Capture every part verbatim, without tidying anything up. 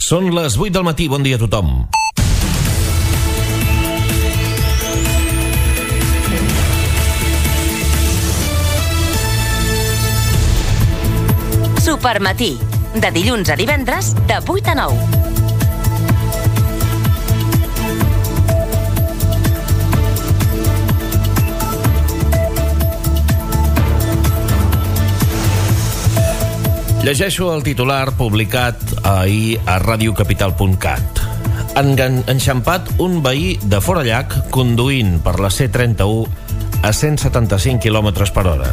Són les vuit del matí, bon dia a tothom. Supermatí, de dilluns a divendres, de vuit a nou. Llegeixo el titular publicat ahir a radiocapital punt cat. Han enxampat un veí de Forallac conduint per la C trenta-u a cent setanta-cinc quilòmetres per hora.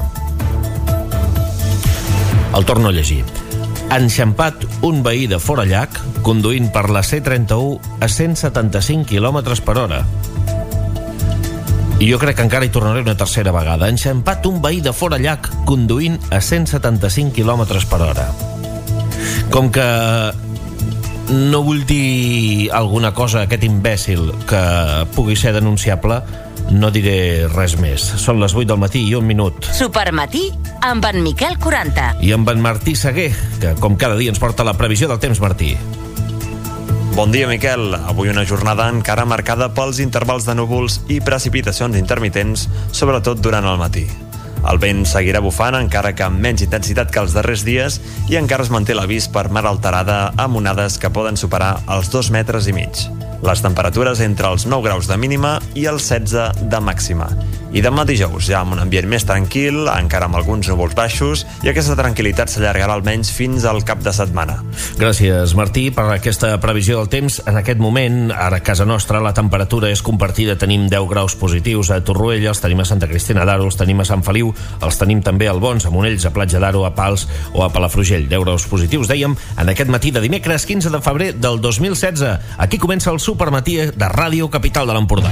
El torno a llegir. Han enxampat un veí de Forallac conduint per la C trenta-u a cent setanta-cinc quilòmetres per hora. I jo crec que encara hi tornaré una tercera vegada. Han enxampat un veí de Forallac conduint a cent setanta-cinc quilòmetres per hora. Com que no vull dir alguna cosa a aquest imbècil que pugui ser denunciable, no diré res més. Són les vuit del matí i un minut. Supermatí amb en Miquel quaranta. I amb en Martí Seguer, que com cada dia ens porta la previsió del temps. Martí. Bon dia, Miquel. Avui una jornada encara marcada pels intervals de núvols i precipitacions intermitents, sobretot durant el matí. El vent seguirà bufant, encara que amb menys intensitat que els darrers dies, i encara es manté l'avís per mar alterada amb onades que poden superar els dos metres i mig. Les temperatures entre els nou graus de mínima i els setze de màxima. I demà dijous, ja amb un ambient més tranquil, encara amb alguns núvols baixos, i aquesta tranquil·litat s'allargarà almenys fins al cap de setmana. Gràcies, Martí, per aquesta previsió del temps. En aquest moment, ara a casa nostra, la temperatura és compartida. Tenim deu graus positius a Torroella, els tenim a Santa Cristina d'Aro, els tenim a Sant Feliu, els tenim també al Bons, a Monells, a Platja d'Aro, a Pals o a Palafrugell. deu graus positius, dèiem, en aquest matí de dimecres quinze de febrer del dos mil setze. Aquí comença el Supermatí de Ràdio Capital de l'Empordà.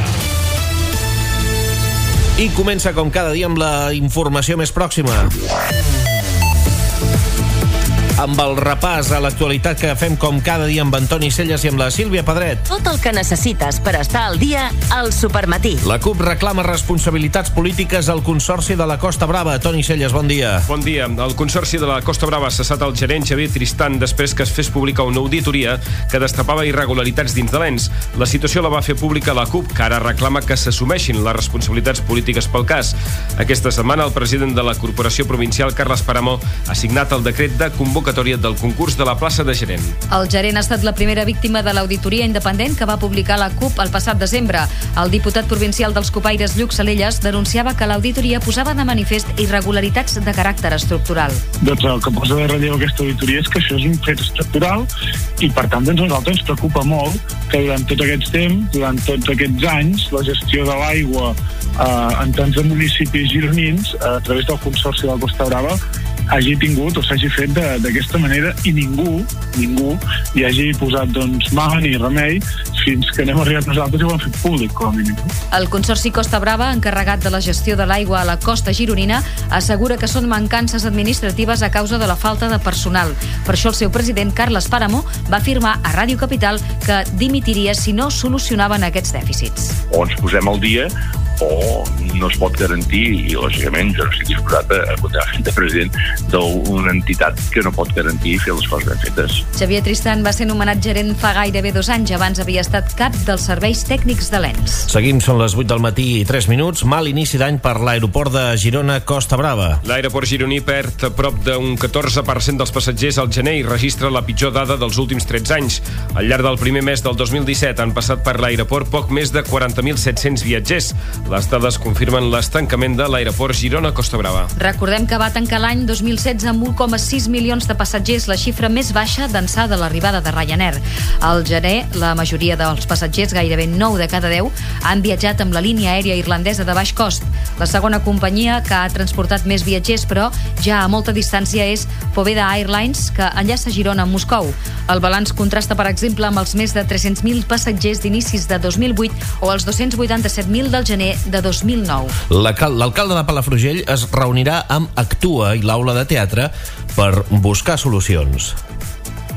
I comença, com cada dia, amb la informació més pròxima. Amb el repàs a l'actualitat que fem com cada dia amb Antoni Celles i amb la Sílvia Pedret. Tot el que necessites per estar al dia al Supermatí. La CUP reclama responsabilitats polítiques al Consorci de la Costa Brava. Toni Celles, bon dia. Bon dia. El Consorci de la Costa Brava ha cessat el gerent Xavier Tristan després que es fes pública una auditoria que destapava irregularitats dins de l'ens. La situació la va fer pública la CUP, que ara reclama que s'assumeixin les responsabilitats polítiques pel cas. Aquesta setmana el president de la Corporació Provincial, Carles Páramo, ha signat el decret de convocatòria del concurs de la plaça de gerent. El gerent ha estat la primera víctima de l'auditoria independent que va publicar la CUP el passat desembre. El diputat provincial dels Copaires, Lluc Salelles, denunciava que l'auditoria posava de manifest irregularitats de caràcter estructural. Doncs el que posa de relleu aquesta auditoria és que això és un fet estructural i, per tant, doncs, a nosaltres ens preocupa molt que durant tot aquest temps, durant tots aquests anys, la gestió de l'aigua eh, en tants de municipis gironins, eh, a través del Consorci de la Costa Brava, hagi tingut o s'hagi fet d'aquesta manera i ningú, ningú hi hagi posat doncs mà ni remei fins que n'hem arribat nosaltres i ho hem fet públic, com a mínim. El Consorci Costa Brava, encarregat de la gestió de l'aigua a la costa gironina, assegura que són mancances administratives a causa de la falta de personal. Per això el seu president, Carles Páramo, va afirmar a Ràdio Capital que dimitiria si no solucionaven aquests dèficits. O ens posem al dia o no es pot garantir, i lògicament jo no estic disposat a continuar de president d'una entitat que no pot garantir fer les coses ben fetes. Xavier Tristan va ser nomenat gerent fa gairebé dos anys. Abans havia estat cap dels serveis tècnics de l'ens. Seguim, són les vuit del matí i tres minuts. Mal inici d'any per l'aeroport de Girona Costa Brava. L'aeroport gironí perd a prop d'un catorze per cent dels passatgers al gener i registra la pitjor dada dels últims tretze anys. Al llarg del primer mes del dos mil disset han passat per l'aeroport poc més de quaranta mil set-cents viatgers. Les dades confirmen l'estancament de l'aeroport Girona-Costa Brava. Recordem que va tancar l'any dos mil setze amb un coma sis milions de passatgers, la xifra més baixa d'ençà de l'arribada de Ryanair. Al gener, la majoria dels passatgers, gairebé nou de cada deu, han viatjat amb la línia aèria irlandesa de baix cost. La segona companyia que ha transportat més viatgers, però ja a molta distància, és Poveda Airlines, que enllaça Girona amb Moscou. El balanç contrasta, per exemple, amb els més de tres-cents mil passatgers d'inicis de dos mil vuit o els dos-cents vuitanta-set mil del gener de dos mil nou. L'alcalde de Palafrugell es reunirà amb Actua i l'aula de teatre per buscar solucions.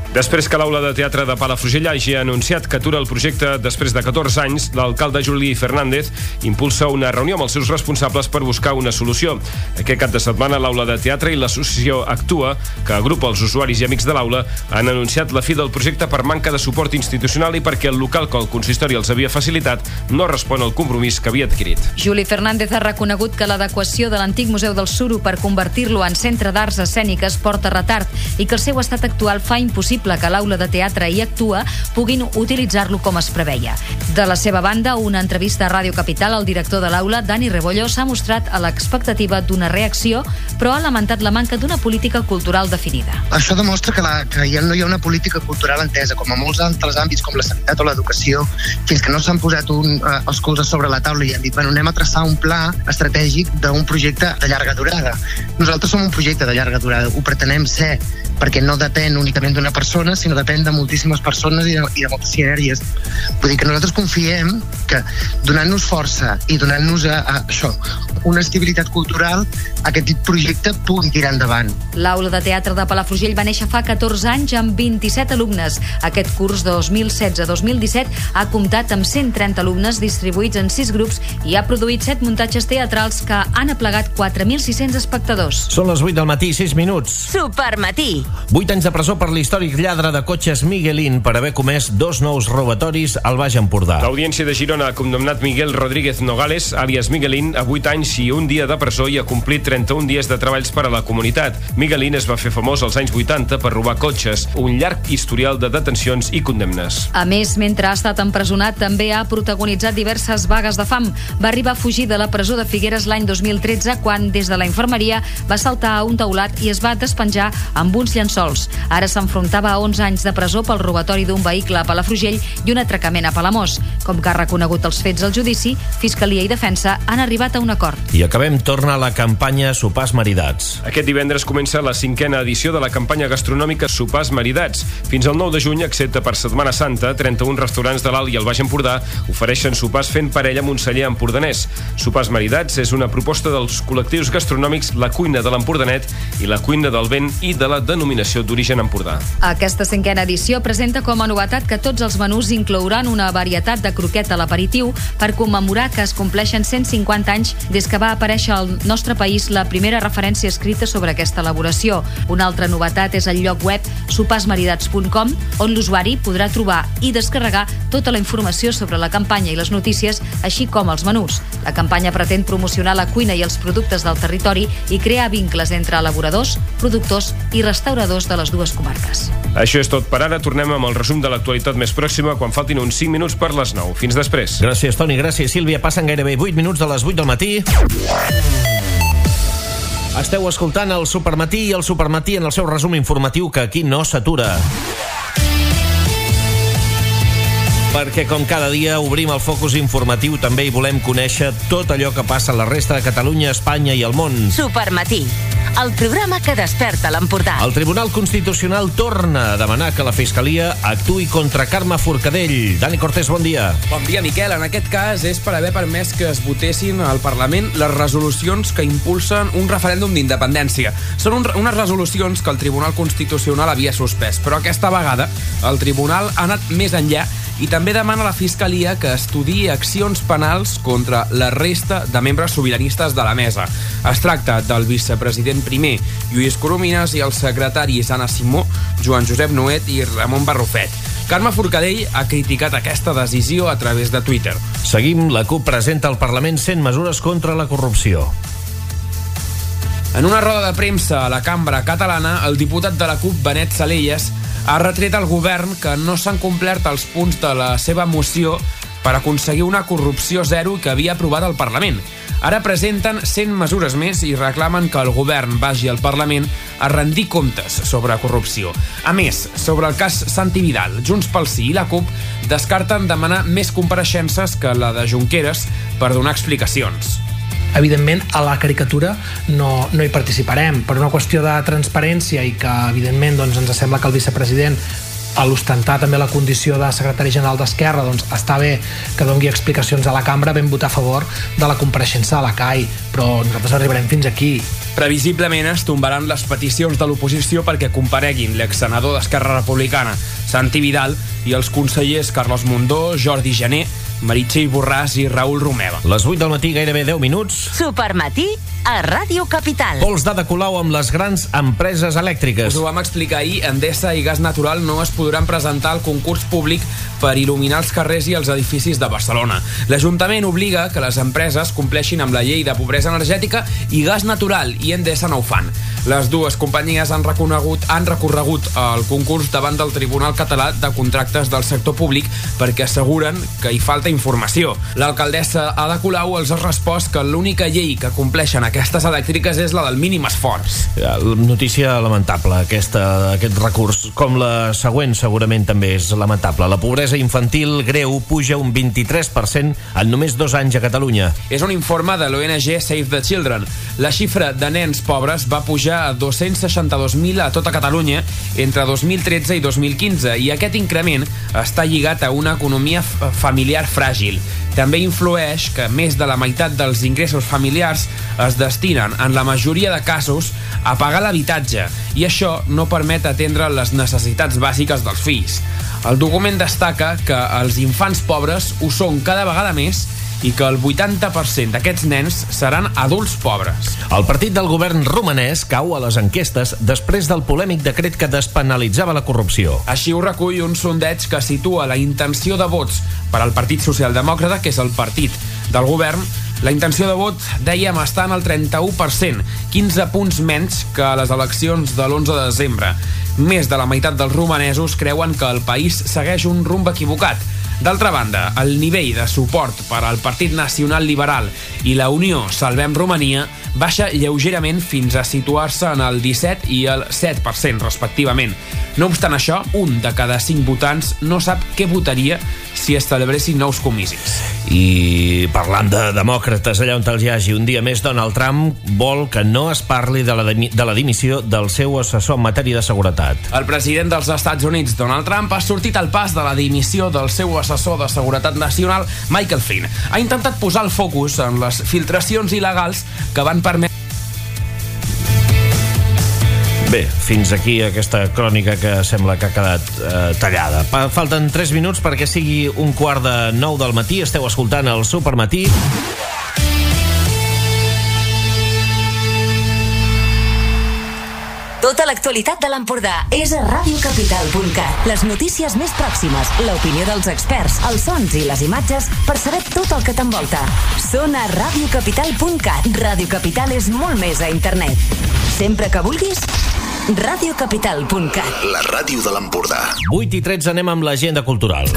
Després que l'Aula de Teatre de Palafrugell hagi anunciat que atura el projecte després de catorze anys, l'alcalde Juli Fernández impulsa una reunió amb els seus responsables per buscar una solució. Aquest cap de setmana l'Aula de Teatre i l'associació Actua, que agrupa els usuaris i amics de l'aula, han anunciat la fi del projecte per manca de suport institucional i perquè el local que el consistori els havia facilitat no respon al compromís que havia adquirit. Juli Fernández ha reconegut que l'adequació de l'antic Museu del Suro per convertir-lo en centre d'arts escèniques porta retard i que el seu estat actual fa impossible que l'Aula de Teatre i Actua puguin utilitzar-lo com es preveia. De la seva banda, una entrevista a Ràdio Capital, el director de l'aula, Dani Rebollo, s'ha mostrat a l'expectativa d'una reacció, però ha lamentat la manca d'una política cultural definida. Això demostra que, la, que ja no hi ha una política cultural entesa, com a molts altres àmbits, com la sanitat o l'educació, fins que no s'han posat un, eh, els colzes sobre la taula i han dit, bueno, anem a traçar un pla estratègic d'un projecte de llarga durada. Nosaltres som un projecte de llarga durada, ho pretenem ser, perquè no depèn únicament d'una persona, sinó depèn de moltíssimes persones i de, i de moltes sinergies. Vull dir que nosaltres confiem que donant-nos força i donant-nos a, a això, una estabilitat cultural, aquest projecte pugui tirar endavant. L'Aula de Teatre de Palafrugell va néixer fa catorze anys amb vint-i-set alumnes. Aquest curs dos mil setze dos mil disset ha comptat amb cent trenta alumnes distribuïts en sis grups i ha produït set muntatges teatrals que han aplegat quatre mil sis-cents espectadors. Són les vuit del matí, sis minuts. Supermatí. Vuit anys de presó per l'històric lladre de cotxes Miguelín per haver comès dos nous robatoris al Baix Empordà. L'Audiència de Girona ha condemnat Miguel Rodríguez Nogales, àlies Miguelín, a vuit anys i un dia de presó i ha complit trenta-un dies de treballs per a la comunitat. Miguelín es va fer famós als anys vuitanta per robar cotxes, un llarg historial de detencions i condemnes. A més, mentre ha estat empresonat, també ha protagonitzat diverses vagues de fam. Va arribar a fugir de la presó de Figueres l'any dos mil tretze, quan des de la infermeria va saltar a un teulat i es va despenjar amb uns llençols. Ara s'enfrontava a onze anys de presó pel robatori d'un vehicle a Palafrugell i un atracament a Palamós. Com que ha reconegut els fets al judici, Fiscalia i Defensa han arribat a un acord. I acabem, torna la campanya Sopars Maridats. Aquest divendres comença la cinquena edició de la campanya gastronòmica Sopars Maridats. Fins al nou de juny, excepte per Setmana Santa, trenta-un restaurants de l'Alt i el Baix Empordà ofereixen sopars fent parella amb un celler empordanès. Sopars Maridats és una proposta dels col·lectius gastronòmics La Cuina de l'Empordanet i La Cuina del Vent i de la denominació d'origen Empordà. Aquesta cinquena edició presenta com a novetat que tots els menús inclouran una varietat de croquet a l'aperitiu per commemorar que es compleixen cent cinquanta anys des que va aparèixer al nostre país la primera referència escrita sobre aquesta elaboració. Una altra novetat és el lloc web sopars maridats punt com, on l'usuari podrà trobar i descarregar tota la informació sobre la campanya i les notícies, així com els menús. La campanya pretén promocionar la cuina i els productes del territori i crear vincles entre elaboradors, productors i restauradors de les dues comarques. Això és tot per ara. Tornem amb el resum de l'actualitat més pròxima quan faltin uns cinc minuts per les nou. Fins després. Gràcies, Toni. Gràcies, Sílvia. Passen gairebé vuit minuts de les vuit del matí. Esteu escoltant el Supermatí i el Supermatí en el seu resum informatiu, que aquí no s'atura. Perquè, com cada dia, obrim el focus informatiu també i volem conèixer tot allò que passa a la resta de Catalunya, Espanya i el món. Supermatí, el programa que desperta l'Empordà. El Tribunal Constitucional torna a demanar que la Fiscalia actuï contra Carme Forcadell. Dani Cortés, bon dia. Bon dia, Miquel. En aquest cas és per haver permès que es votessin al Parlament les resolucions que impulsen un referèndum d'independència. Són un, unes resolucions que el Tribunal Constitucional havia suspès, però aquesta vegada el Tribunal ha anat més enllà i també demana a la Fiscalia que estudiï accions penals contra la resta de membres sobiranistes de la mesa. Es tracta del vicepresident primer, Lluís Coromines, i els secretaris Anna Simó, Joan Josep Nuet i Ramon Barrufet. Carme Forcadell ha criticat aquesta decisió a través de Twitter. Seguim, la CUP presenta al Parlament cent mesures contra la corrupció. En una roda de premsa a la cambra catalana, el diputat de la CUP, Benet Salellas, ha retret al govern que no s'han complert els punts de la seva moció per aconseguir una corrupció zero que havia aprovat el Parlament. Ara presenten cent mesures més i reclamen que el govern vagi al Parlament a rendir comptes sobre corrupció. A més, sobre el cas Santi Vidal, Junts pel Sí i la CUP descarten demanar més compareixences que la de Junqueras per donar explicacions. Evidentment, a la caricatura no, no hi participarem. Per una qüestió de transparència i que, evidentment, doncs, ens sembla que el vicepresident a l'ostentar també la condició de secretari general d'Esquerra, doncs està bé que doni explicacions a la cambra, vam votar a favor de la compareixença a la C A I, però nosaltres arribarem fins aquí. Previsiblement es tombaran les peticions de l'oposició perquè compareguin l'exsenador d'Esquerra Republicana, Santi Vidal, i els consellers Carlos Mundó, Jordi Jané, Meritxell Borràs i Raül Romeva. Les vuit del matí, gairebé deu minuts. Supermatí a Ràdio Capital. Pols d'Ada Colau amb les grans empreses elèctriques. Us ho vam explicar ahir, Endesa i Gas Natural no es podran presentar al concurs públic per il·luminar els carrers i els edificis de Barcelona. L'Ajuntament obliga que les empreses compleixin amb la llei de pobresa energètica i Gas Natural i Endesa no ho fan. Les dues companyies han reconegut, han recorregut el concurs davant del Tribunal Català de Contractes del Sector Públic perquè asseguren que hi falta informació. L'alcaldessa Ada Colau els ha respost que l'única llei que compleixen aquestes elèctriques és la del mínim esforç. Notícia lamentable, aquesta, aquest recurs. Com la següent, segurament també és lamentable. La pobresa infantil greu puja un vint-i-tres per cent en només dos anys a Catalunya. És un informe de l'O N G Save the Children. La xifra de nens pobres va pujar a dos-cents seixanta-dos mil a tota Catalunya entre dos mil tretze i dos mil quinze, i aquest increment està lligat a una economia familiar fràgil. També influeix que més de la meitat dels ingressos familiars es destinen, en la majoria de casos, a pagar l'habitatge, i això no permet atendre les necessitats bàsiques dels fills. El document destaca que els infants pobres ho són cada vegada més i que el vuitanta per cent d'aquests nens seran adults pobres. El partit del govern romanès cau a les enquestes després del polèmic decret que despenalitzava la corrupció. Així ho recull un sondeig que situa la intenció de vots per al Partit Socialdemòcrata, que és el partit del govern. La intenció de vot, dèiem, està en el trenta-u per cent, quinze punts menys que a les eleccions de l'onze de desembre. Més de la meitat dels romanesos creuen que el país segueix un rumb equivocat. D'altra banda, el nivell de suport per al Partit Nacional Liberal i la Unió Salvem Romania baixa lleugerament fins a situar-se en el disset i el set per cent, respectivament. No obstant això, un de cada cinc votants no sap què votaria si es celebressin nous comicis. I parlant de demòcrates, allà on els hi hagi, un dia més Donald Trump vol que no es parli de la, de la dimissió del seu assessor en matèria de seguretat. El president dels Estats Units, Donald Trump, ha sortit al pas de la dimissió del seu assessor de seguretat nacional, Michael Flynn. Ha intentat posar el focus en les filtracions il·legals que van permetre... Bé, fins aquí aquesta crònica que sembla que ha quedat eh, tallada. Pa- falten tres minuts perquè sigui un quart de nou del matí. Esteu escoltant el Supermatí. Tota l'actualitat de l'Empordà és a ràdio capital punt cat. Les notícies més pròximes, l'opinió dels experts, els sons i les imatges per saber tot el que t'envolta. Són a ràdio capital punt cat. Ràdio Capital és molt més a internet. Sempre que vulguis, ràdio capital punt cat. La ràdio de l'Empordà. vuit i tretze, anem amb l'agenda cultural.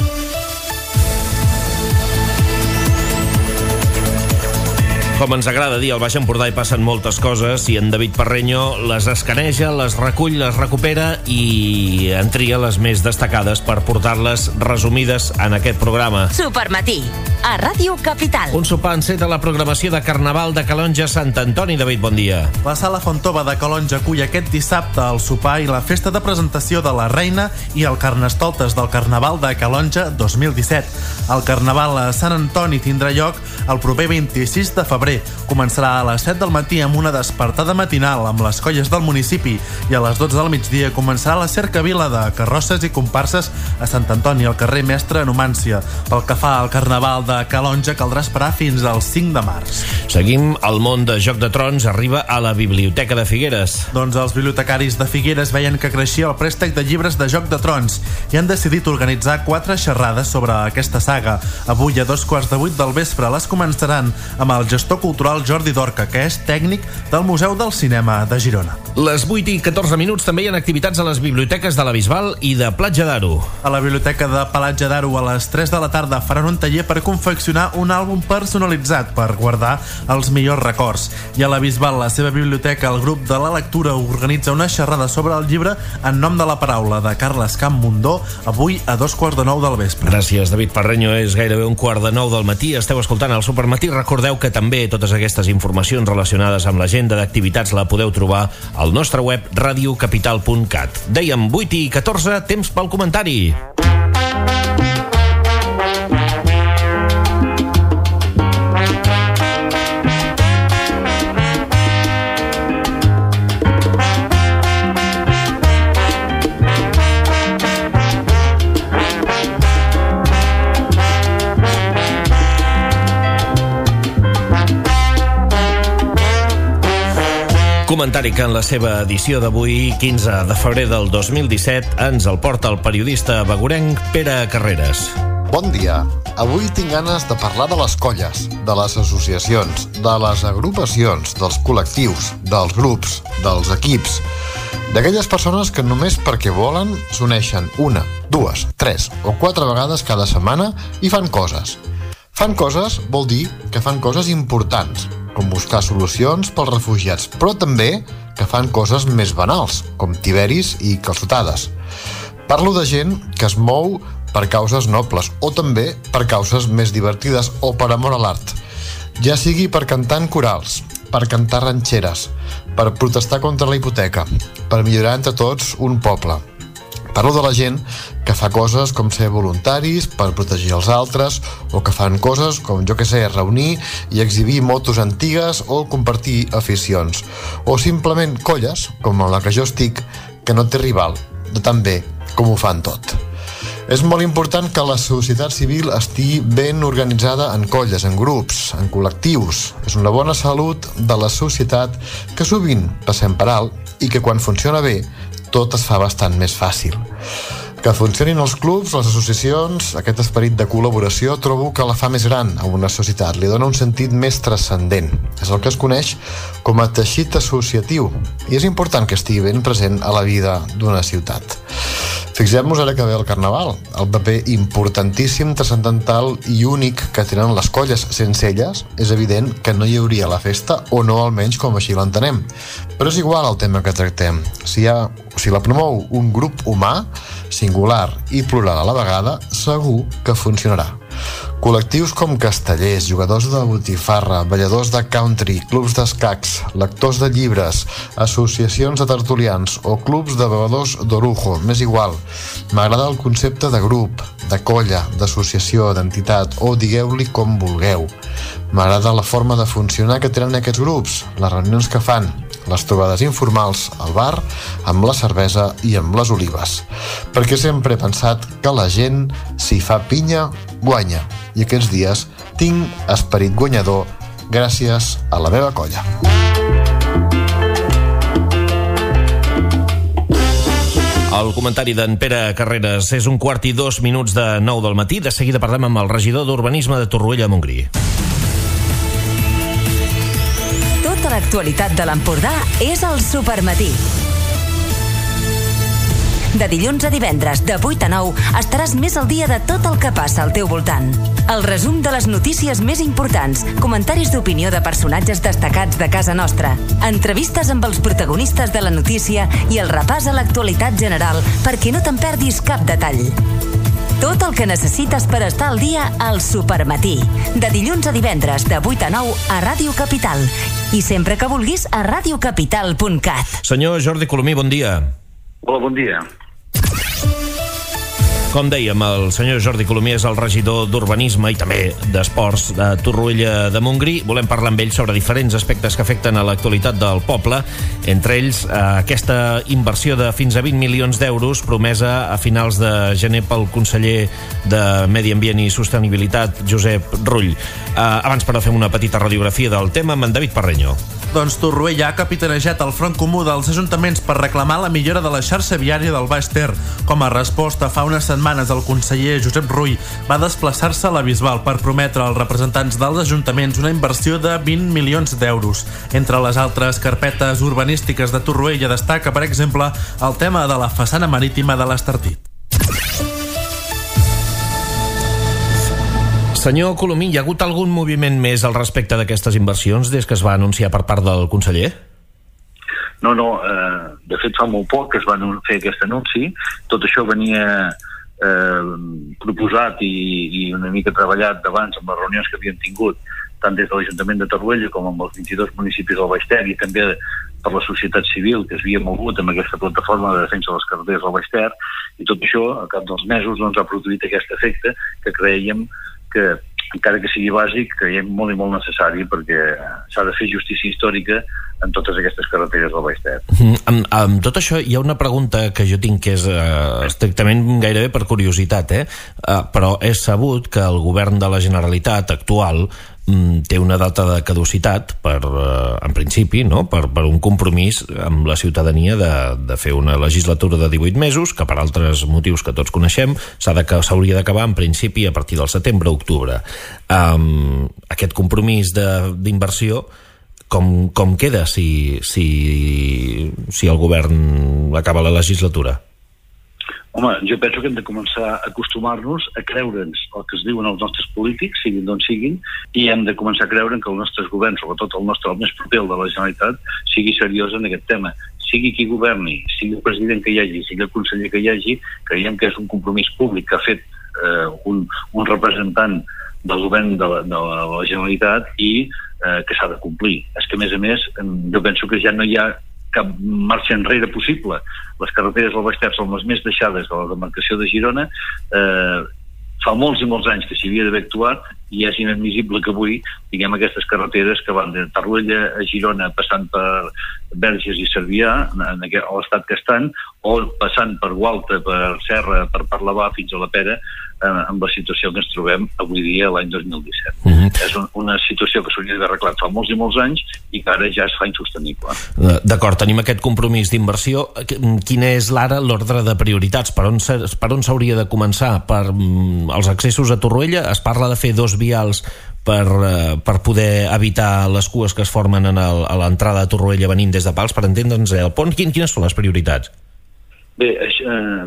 Com ens agrada dir, al Baix Empordà hi passen moltes coses i en David Parreño les escaneja, les recull, les recupera i en tria les més destacades per portar-les resumides en aquest programa. Supermatí, a Ràdio Capital. Un sopar enceta la programació de Carnaval de Calonge Sant Antoni. David, bon dia. La Sala Fontova de Calonge acull aquest dissabte el sopar i la festa de presentació de la Reina i el Carnestoltes del Carnaval de Calonge dos mil disset. El Carnaval a Sant Antoni tindrà lloc el proper vint-i-sis de febrer. Començarà a les set del matí amb una despertada matinal amb les colles del municipi i a les dotze del migdia començarà la cercavila de carrosses i comparses a Sant Antoni, al carrer Mestre Numància. Pel que fa al Carnaval de Calonge caldrà esperar fins al cinc de març. Seguim. El món de Joc de Trons arriba a la Biblioteca de Figueres. Doncs els bibliotecaris de Figueres veien que creixia el préstec de llibres de Joc de Trons i han decidit organitzar quatre xerrades sobre aquesta saga. Avui a dos quarts de vuit del vespre les començaran amb el gestor cultural Jordi Dorca, que és tècnic del Museu del Cinema de Girona. Les vuit i catorze minuts també hi ha activitats a les biblioteques de la Bisbal i de Platja d'Aro. A la biblioteca de Platja d'Aro a les tres de la tarda faran un taller per confeccionar un àlbum personalitzat per guardar els millors records. I a la Bisbal, la seva biblioteca, el grup de la lectura organitza una xerrada sobre el llibre En nom de la paraula, de Carles Camp Mundó, avui a dos quarts de nou del vespre. Gràcies, David Parreño. És gairebé un quart de nou del matí. Esteu escoltant el Supermatí. Recordeu que també també totes aquestes informacions relacionades amb l'agenda d'activitats la podeu trobar al nostre web radio capital punt cat. Dèiem vuit i catorze, temps pel comentari. Comentari que en la seva edició d'avui, quinze de febrer del dos mil disset, ens el porta el periodista begurenc Pere Carreras. Bon dia. Avui tinc ganes de parlar de les colles, de les associacions, de les agrupacions, dels col·lectius, dels grups, dels equips, d'aquelles persones que només perquè volen s'uneixen una, dues, tres o quatre vegades cada setmana i fan coses. Fan coses vol dir que fan coses importants, com buscar solucions pels refugiats, però també que fan coses més banals, com tiberis i calçotades. Parlo de gent que es mou per causes nobles, o també per causes més divertides, o per amor a l'art. Ja sigui per cantar en corals, per cantar ranxeres, per protestar contra la hipoteca, per millorar entre tots un poble. Parlo de la gent que fa coses com ser voluntaris per protegir els altres, o que fan coses com, jo que sé, reunir i exhibir motos antigues o compartir aficions. O simplement colles, com en la que jo estic, que no té rival, de tan bé com ho fan tot. És molt important que la societat civil estigui ben organitzada en colles, en grups, en col·lectius. És una bona salut de la societat que sovint passem per alt i que quan funciona bé tot es fa bastant més fàcil. Que funcionin els clubs, les associacions, aquest esperit de col·laboració trobo que la fa més gran a una societat, li dona un sentit més transcendent. És el que es coneix com a teixit associatiu i és important que estigui ben present a la vida d'una ciutat. Fixem-nos ara que ve el Carnaval, el paper importantíssim, transcendental i únic que tenen les colles. Sense elles és evident que no hi hauria la festa, o no almenys com així l'entenem. Però és igual el tema que tractem. Si, ha, si la promou un grup humà, singular i plural a la vegada, segur que funcionarà. Col·lectius com castellers, jugadors de botifarra, balladors de country, clubs d'escacs, lectors de llibres, associacions de tertulians o clubs de bevedors d'orujo, m'és igual. M'agrada el concepte de grup, de colla, d'associació, d'entitat, o digueu-li com vulgueu. M'agrada la forma de funcionar que tenen aquests grups, les reunions que fan, les trobades informals al bar, amb la cervesa i amb les olives. Perquè sempre he pensat que la gent, si fa pinya, guanya. I aquests dies tinc esperit guanyador gràcies a la meva colla. El comentari d'en Pere Carreras és un quart i dos minuts de nou del matí. De seguida parlem amb el regidor d'Urbanisme de Torroella de Montgrí. Tota l'actualitat de l'Empordà és al Supermatí. De dilluns a divendres, de vuit a nou, estaràs més al dia de tot el que passa al teu voltant. El resum de les notícies més importants, comentaris d'opinió de personatges destacats de casa nostra, entrevistes amb els protagonistes de la notícia i el repàs a l'actualitat general perquè no te'n perdis cap detall. Tot el que necessites per estar al dia al Supermatí. De dilluns a divendres, de vuit a nou, a Ràdio Capital. I sempre que vulguis, a radio capital punt cat. Senyor Jordi Colomí, bon dia. Hola, bon dia. Com dèiem, el senyor Jordi Colomí és el regidor d'Urbanisme i també d'Esports de Torroella de Montgrí. Volem parlar amb ell sobre diferents aspectes que afecten a l'actualitat del poble, entre ells eh, aquesta inversió de fins a vint milions d'euros promesa a finals de gener pel conseller de Medi Ambient i Sostenibilitat, Josep Rull. Eh, abans, però, fem una petita radiografia del tema amb en David Parreño. Doncs Torroella ha capitanejat el front comú dels ajuntaments per reclamar la millora de la xarxa viària del Baix Ter. Com a resposta, fa unes setmanes el conseller Josep Rull va desplaçar-se a la Bisbal per prometre als representants dels ajuntaments una inversió de vint milions d'euros. Entre les altres carpetes urbanístiques de Torroella destaca, per exemple, el tema de la façana marítima de l'Estartit. Senyor Colomí, hi ha hagut algun moviment més al respecte d'aquestes inversions des que es va anunciar per part del conseller? No, no, eh, de fet fa molt poc que es va fer aquest anunci. Tot això venia eh, proposat i, i una mica treballat d'abans amb les reunions que havíem tingut tant des de l'Ajuntament de Torroella com amb els vint-i-dos municipis del Baix Ter i també per la societat civil que s'havia mogut amb aquesta plataforma de defensa de les carreteres del Baix Ter, i tot això, al cap dels mesos, doncs, ha produït aquest efecte que creiem que, encara que sigui bàsic, creiem molt i molt necessari, perquè s'ha de fer justícia històrica en totes aquestes carreteres del Baix Ter. Mm, amb, amb tot això hi ha una pregunta que jo tinc que és eh, estrictament gairebé per curiositat, eh? Eh, però és sabut que el govern de la Generalitat actual mm, té una data de caducitat per, eh, en principi, no? per, per un compromís amb la ciutadania de, de fer una legislatura de divuit mesos, que per altres motius que tots coneixem s'ha de, s'hauria d'acabar en principi a partir del setembre-octubre. Um, aquest compromís d'inversió Com, com queda si, si, si el govern acaba la legislatura? Home, jo penso que hem de començar a acostumar-nos a creure'ns el que es diuen els nostres polítics, siguin d'on siguin, i hem de començar a creure que els nostres governs, sobretot el nostre, el més proper, el de la Generalitat, sigui seriós en aquest tema. Sigui qui governi, sigui el president que hi hagi, sigui el conseller que hi hagi, creiem que és un compromís públic que ha fet eh, un, un representant del govern de la, de la Generalitat i eh, que s'ha de complir. És que, a més a més, jo penso que ja no hi ha cap marxa enrere possible. Les carreteres del Baix Ter són les més deixades de la demarcació de Girona. Eh, fa molts i molts anys que s'hi havia d'haver actuat i és inadmissible que avui tinguem aquestes carreteres que van de Torroella a Girona passant per Verges i Cervià, en aquest, a l'estat que estan, o passant per Gualta, per Serra, per Parlavà fins a la Pera, eh, amb la situació que ens trobem avui dia l'any dos mil disset. Uh-huh. És un, una situació que s'hauria d'haver arreglat fa molts i molts anys i que ara ja es fa insostenible. D'acord, tenim aquest compromís d'inversió. Quina és l'ara l'ordre de prioritats? Per on s'hauria de començar? Per mm, els accessos a Torroella es parla de fer dos vials per, uh, per poder evitar les cues que es formen en el, a l'entrada a Torroella venint des de Pals, per entendre'ns el pont. Quin, quines són les prioritats? Bé, això,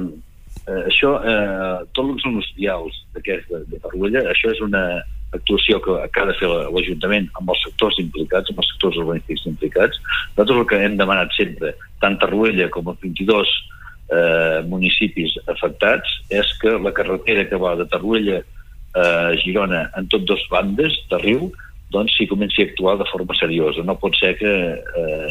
eh, això eh, tot el que són els vials d'aquest de, de Torroella, això és una actuació que, que ha de fer l'Ajuntament amb els sectors implicats, amb els sectors urbanístics implicats. Nosaltres el que hem demanat sempre, tant Torroella com els vint-i-dos eh, municipis afectats, és que la carretera que va de Torroella a Girona en tot dos bandes de riu, doncs s'hi comenci a actuar de forma seriosa. No pot ser que eh,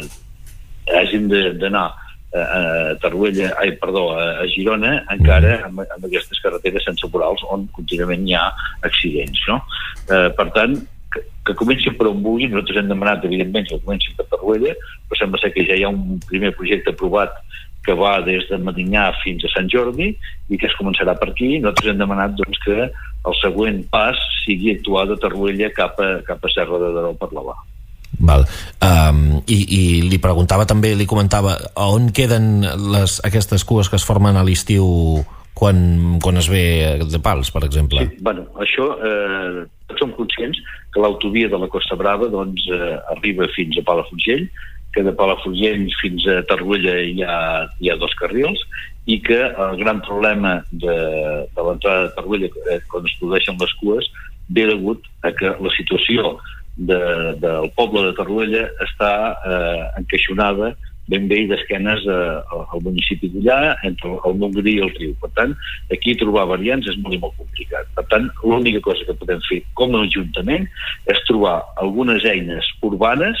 hàgim d'anar a Torroella, ai, perdó, a Girona encara amb, amb aquestes carreteres sense vorals on contínuament hi ha accidents, no? Eh, per tant, que, que comencin per on vulguin. Nosaltres hem demanat, evidentment, que comencin per Torroella, però sembla ser que ja hi ha un primer projecte aprovat que va des de Medinyà fins a Sant Jordi i que es començarà per aquí. Nosaltres hem demanat doncs, que el següent pas sigui actuar de Torroella cap a, cap a Serra de Daró per Lavà. Val. Um, i, I li preguntava també, li comentava, a on queden les, aquestes cues que es formen a l'estiu quan, quan es ve de Pals, per exemple? Sí, bueno, això, eh, tots som conscients que l'autovia de la Costa Brava doncs, eh, arriba fins a Palafrugell, que de Palafrugell fins a Torroella hi ha, hi ha dos carrils i que el gran problema de, de l'entrada de Torroella eh, quan es produeixen les cues ve degut a que la situació de, del poble de Torroella està eh, encaixonada ben bé i d'esquenes eh, al municipi d'allà, entre el Montgrí i el Riu. Per tant, aquí trobar variants és molt i molt complicat. Per tant, l'única cosa que podem fer com a Ajuntament és trobar algunes eines urbanes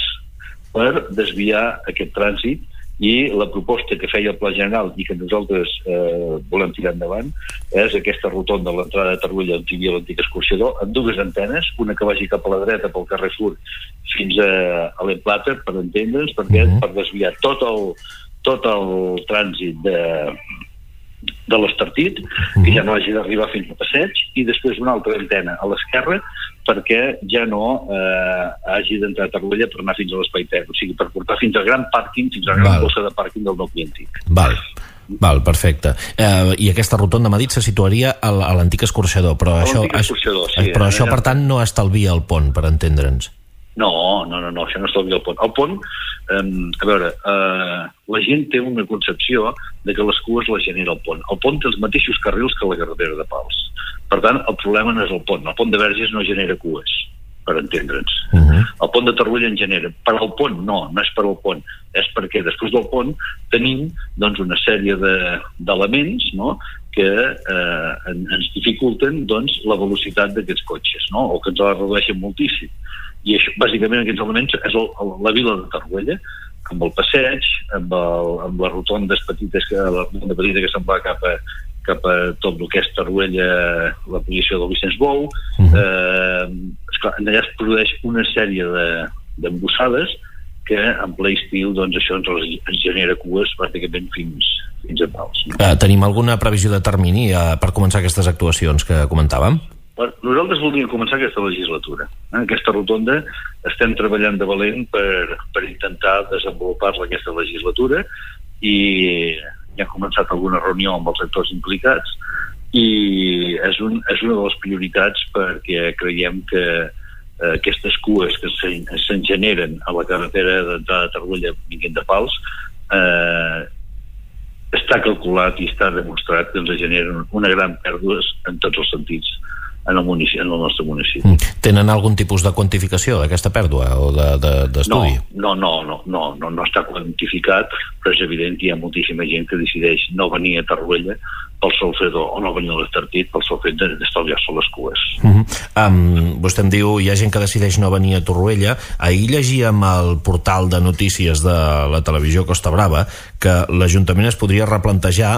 per desviar aquest trànsit, i la proposta que feia el Pla General i que nosaltres eh, volem tirar endavant és aquesta rotonda a l'entrada de Torroella on hi havia l'antic escorxador amb dues antenes, una que vagi cap a la dreta pel carrer Sur fins a, a l'Emplata, per entendre'ns, perquè uh-huh. per desviar tot el, tot el trànsit de, de l'Estartit, uh-huh. que ja no hagi d'arribar fins al passeig, i després una altra antena a l'esquerra perquè ja no eh, hagi d'entrar a Torroella per anar fins a l'Espai Ter, o sigui, per portar fins al gran pàrquing, fins a la gran bossa de pàrquing del nucli antic. Val. Val, perfecte. Eh, I aquesta rotonda, m'ha dit, se situaria a l'antic escorxador, però a això, escorxador, sí, però això, ja... per tant, no estalvia el pont, per entendre'ns. No, no, no, no, això no estalvia el pont. El pont, eh, a veure, eh, la gent té una concepció de que les cues les genera el pont. El pont té els mateixos carrils que la carretera de Pals. Per tant, el problema no és el pont. El pont de Verges no genera cues, per entendre'ns. Uh-huh. El pont de Torroella en genera. Per al pont, no, no és per al pont. És perquè després del pont tenim doncs, una sèrie de, d'elements, no?, que eh, ens dificulten doncs, la velocitat d'aquests cotxes, no? O que ens la redueixen moltíssim. I això, bàsicament, aquests elements és el, el, la vila de Torroella, amb el passeig, amb, el, amb les rotondes petites, que, la rotonda petita que se'n va cap a, cap a tot el que és Torroella, la posició del Vicenç Bou. Uh-huh. eh, esclar, allà es produeix una sèrie de, d'embossades que en ple estiu doncs, això ens, ens genera cues pràcticament fins, fins a Pals. Uh, tenim alguna previsió de termini uh, per començar aquestes actuacions que comentàvem? Nosaltres voldríem començar aquesta legislatura. En aquesta rotonda estem treballant de valent per, per intentar desenvolupar-la aquesta legislatura i ja hem començat alguna reunió amb els sectors implicats i és, un, és una de les prioritats perquè creiem que eh, aquestes cues que se'n se generen a la carretera d'entrada de Torroella vinguent de Pals eh, està calculat i està demostrat que ens generen una gran pèrdua en tots els sentits en el, municipi, en el nostre municipi. Tenen algun tipus de quantificació d'aquesta pèrdua o d'estudi? De, de, no, no, no, no, no, no està quantificat, però és evident que hi ha moltíssima gent que decideix no venir a Torroella pel sol fet, o no venir a l'Estartit pel sol fet d'estalviar-se les cues. Uh -huh. um, vostè em diu, hi ha gent que decideix no venir a Torroella. Ahir llegíem al portal de notícies de la televisió Costa Brava que l'Ajuntament es podria replantejar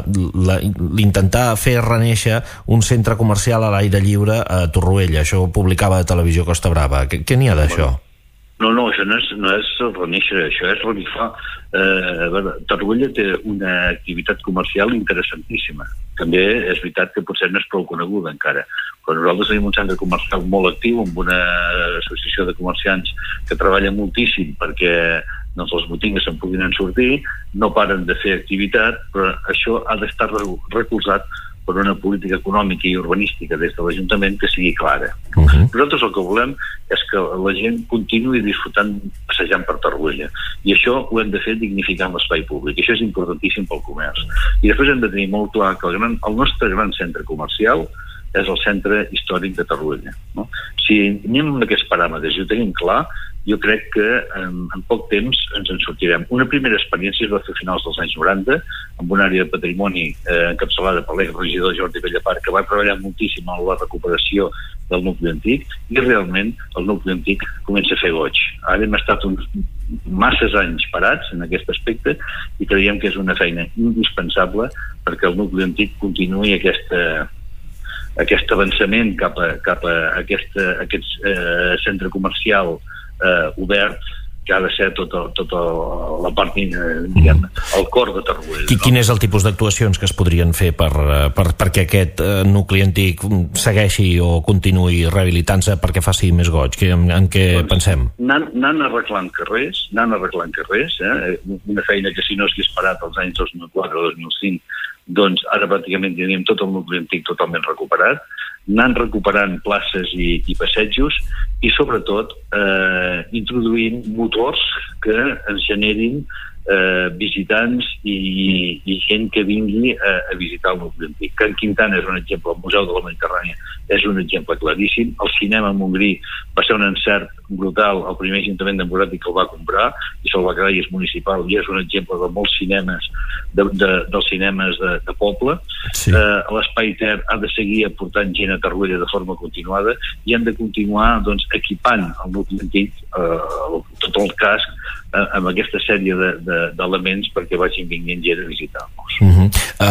l'intentar fer renéixer un centre comercial a l'aire lliure a Torroella. Això ho publicava a Televisió Costa Brava. Què, què n'hi ha d'això? No, no, això no és, no és renéixer, això és revifar. Eh, a veure, Torroella té una activitat comercial interessantíssima. També és veritat que potser no és prou coneguda encara, però nosaltres tenim un centre comercial molt actiu amb una associació de comerciants que treballa moltíssim perquè doncs, les botigues se'n puguin sortir, no paren de fer activitat, però això ha d'estar recolzat per una política econòmica i urbanística des de l'Ajuntament que sigui clara. Uh-huh. Nosaltres el que volem és que la gent continuï disfrutant passejant per Torroella i això ho hem de fer dignificant l'espai públic. Això és importantíssim pel comerç. I després hem de tenir molt clar que el, gran, el nostre gran centre comercial és el centre històric de Torroella. No? Si anem amb aquests paràmetres i ho tenim clar, jo crec que en, en poc temps ens en sortirem. Una primera experiència es va fer a finals dels anys noranta amb una àrea de patrimoni eh, encapçalada per l'exregidor Jordi Bellapar, que va treballar moltíssim en la recuperació del nucli antic i realment el nucli antic comença a fer goig. Ara hem estat uns masses anys parats en aquest aspecte i creiem que és una feina indispensable perquè el nucli antic continuï aquesta aquest avançament cap a, cap a aquesta, aquest eh, centre comercial eh, obert que ha de ser tota, tota la part, diguem, el cor de Torroella. No? Quin és el tipus d'actuacions que es podrien fer per, per, perquè aquest eh, nucli antic segueixi o continuï rehabilitant-se perquè faci més goig? En, en què doncs, pensem? Anant, anant arreglant carrers, anant arreglant carrers, eh? Una feina que si no s'hagués parat als anys dos mil quatre o dos mil cinc, doncs ara pràcticament teníem tot el nucli antic totalment recuperat, anant recuperant places i, i passejos i sobretot eh, introduint motors que ens generin eh, visitants i, i gent que vingui a, a visitar el nucli antic. Can Quintana és un exemple, el Museu de la Mediterrània és un exemple claríssim, el cinema a Montgrí va ser un encert brutal, el primer ajuntament d'Emporàtic que el va comprar i se'l va quedar i és municipal i és un exemple de molts cinemes de, de, dels cinemes de, de poble. Sí. Eh, l'Espai Ter ha de seguir aportant gent a Torroella de forma continuada i hem de continuar doncs, equipant el nucli antic, eh, tot el casc eh, amb aquesta sèrie de, de, d'elements perquè vagin vinguent gent a visitar-nos. Uh-huh.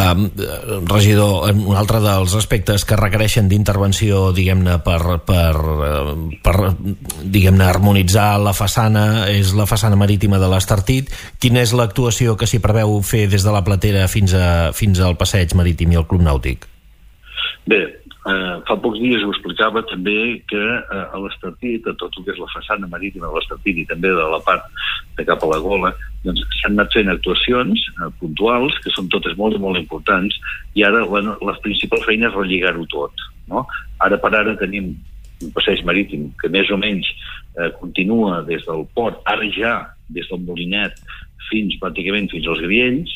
uh, regidor, un altre dels aspectes que requereixen d'intervenció, diguem-ne, per, per, per diguem-ne, harmonitzar la façana és la façana marítima de l'Estartit. Quina és l'actuació que s'hi preveu fer des de la Platera fins, a, fins al passeig marítim i al Club Nàutic? Bé, eh, fa pocs dies ho explicava també que eh, a l'Estartit, a tot el que és la façana marítima de l'Estartit i també de la part de cap a la Gola, doncs s'han anat fent actuacions eh, puntuals que són totes molt i molt importants i ara la, la principal feina és relligar-ho tot. No? Ara per ara tenim un passeig marítim que més o menys eh, continua des del port, ara ja des del Molinet fins pràcticament fins als Griells,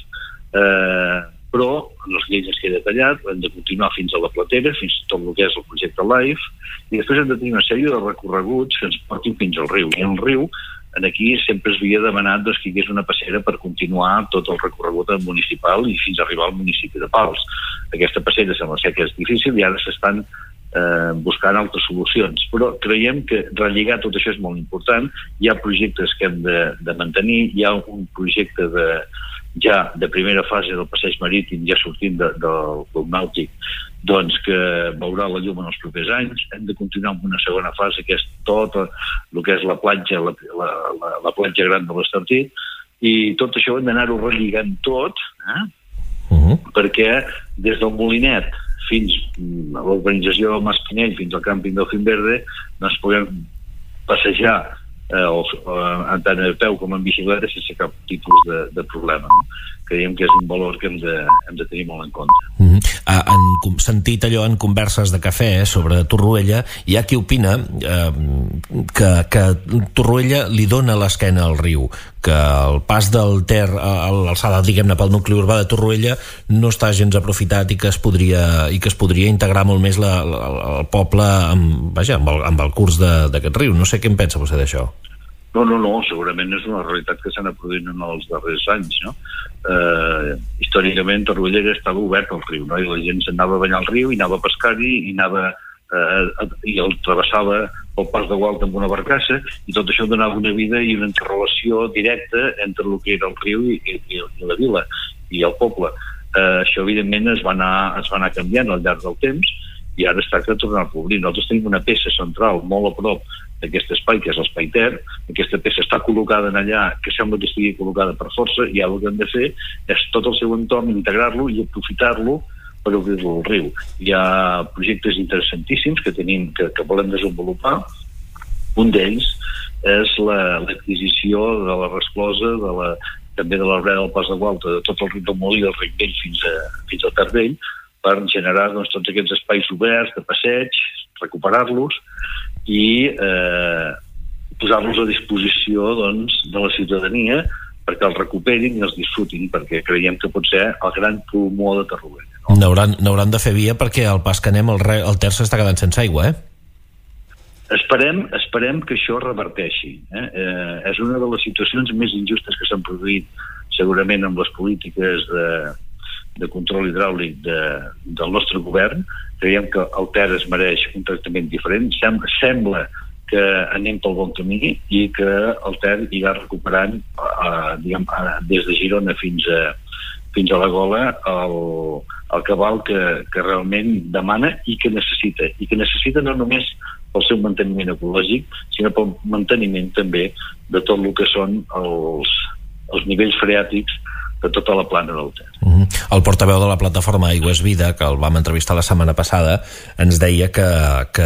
eh, però els Griells es queda tallat, hem de continuar fins a la Platera, fins a tot el que és el projecte LIFE, i després hem de tenir una sèrie de recorreguts que ens portin fins al riu. I el riu en aquí sempre es havia demanat doncs, que hi hagués una passera per continuar tot el recorregut municipal i fins a arribar al municipi de Pals. Aquesta passera sembla ser que és difícil i ara s'estan eh, buscant altres solucions, però creiem que relligar tot això és molt important. Hi ha projectes que hem de, de mantenir, hi ha un projecte de ja de primera fase del passeig marítim, ja sortint de, del club nàutic, doncs que veurà la llum en els propers anys. Hem de continuar amb una segona fase, que és tot el que és la platja, la, la, la, la platja gran de l'Estartit, i tot això hem d'anar-ho relligant tot, eh? uh-huh. perquè des del Molinet fins a l'urbanització del Mas Pinell, fins al càmping del Finverde, doncs podem passejar eh, o, eh, tant a peu com en bicicleta sense cap tipus de, de problema. No? Creiem que és un valor que hem de, hem de tenir molt en compte. Mm-hmm. Ah, han sentit allò en converses de cafè eh, sobre Torroella, hi ha qui opina eh, que, que Torroella li dona l'esquena al riu, que el pas del Ter a l'alçada, diguem-ne, pel nucli urbà de Torroella no està gens aprofitat i que es podria, i que es podria integrar molt més la, la, el poble amb, vaja, amb, el, amb el curs d'aquest riu. No sé què en pensa vostè d'això. No, no, no, segurament és una realitat que s'ha anat produint en els darrers anys, no? Eh, històricament Torroella estava obert al riu, no? I la gent s'anava a banyar al riu i anava a pescar-hi i anava eh, i el travessava pel pas de Gualta amb una barcassa, i tot això donava una vida i una interrelació directa entre el que era el riu i, i, i la vila i el poble. Eh, això evidentment es va, anar, es va anar canviant al llarg del temps i ara es tracta de tornar a cobrir. Nosaltres tenim una peça central molt a prop d'aquest espai, que és l'Espai Ter. Aquesta peça està col·locada en allà, que sembla que estigui col·locada per força, i ara el que hem de fer és tot el seu entorn, integrar-lo i aprofitar-lo per obrir-lo al riu. Hi ha projectes interessantíssims que tenim, que, que volem desenvolupar. Un d'ells és l'adquisició la, de la resclosa, de la, també de l'arbreda del Pas de Gualta, de tot el riu del Molí, del Ric Vell fins a, fins al Ter Vell, per generar doncs, tots aquests espais oberts de passeig, recuperar-los i eh, posar-los a disposició doncs, de la ciutadania perquè els recuperin i els disfrutin, perquè creiem que pot ser el gran pulmó de Torroella. No? N'hauran, n'hauran de fer via perquè al pas que anem el, re, el Ter s'està quedant sense aigua, eh? Esperem, esperem que això reverteixi. Eh? Eh, és una de les situacions més injustes que s'han produït segurament amb les polítiques de, de control hidràulic de, del nostre govern. Creiem que el Ter es mereix un tractament diferent. Sembla, sembla que anem pel bon camí i que el Ter hi va recuperant eh, diguem, eh, des de Girona fins a, fins a la Gola el, el cabal que, que realment demana i que necessita. I que necessita no només pel seu manteniment ecològic, sinó pel manteniment també de tot el que són els, els nivells freàtics de tota la plana del Ter. Uh-huh. El portaveu de la plataforma Aigua és Vida, que el vam entrevistar la setmana passada, ens deia que, que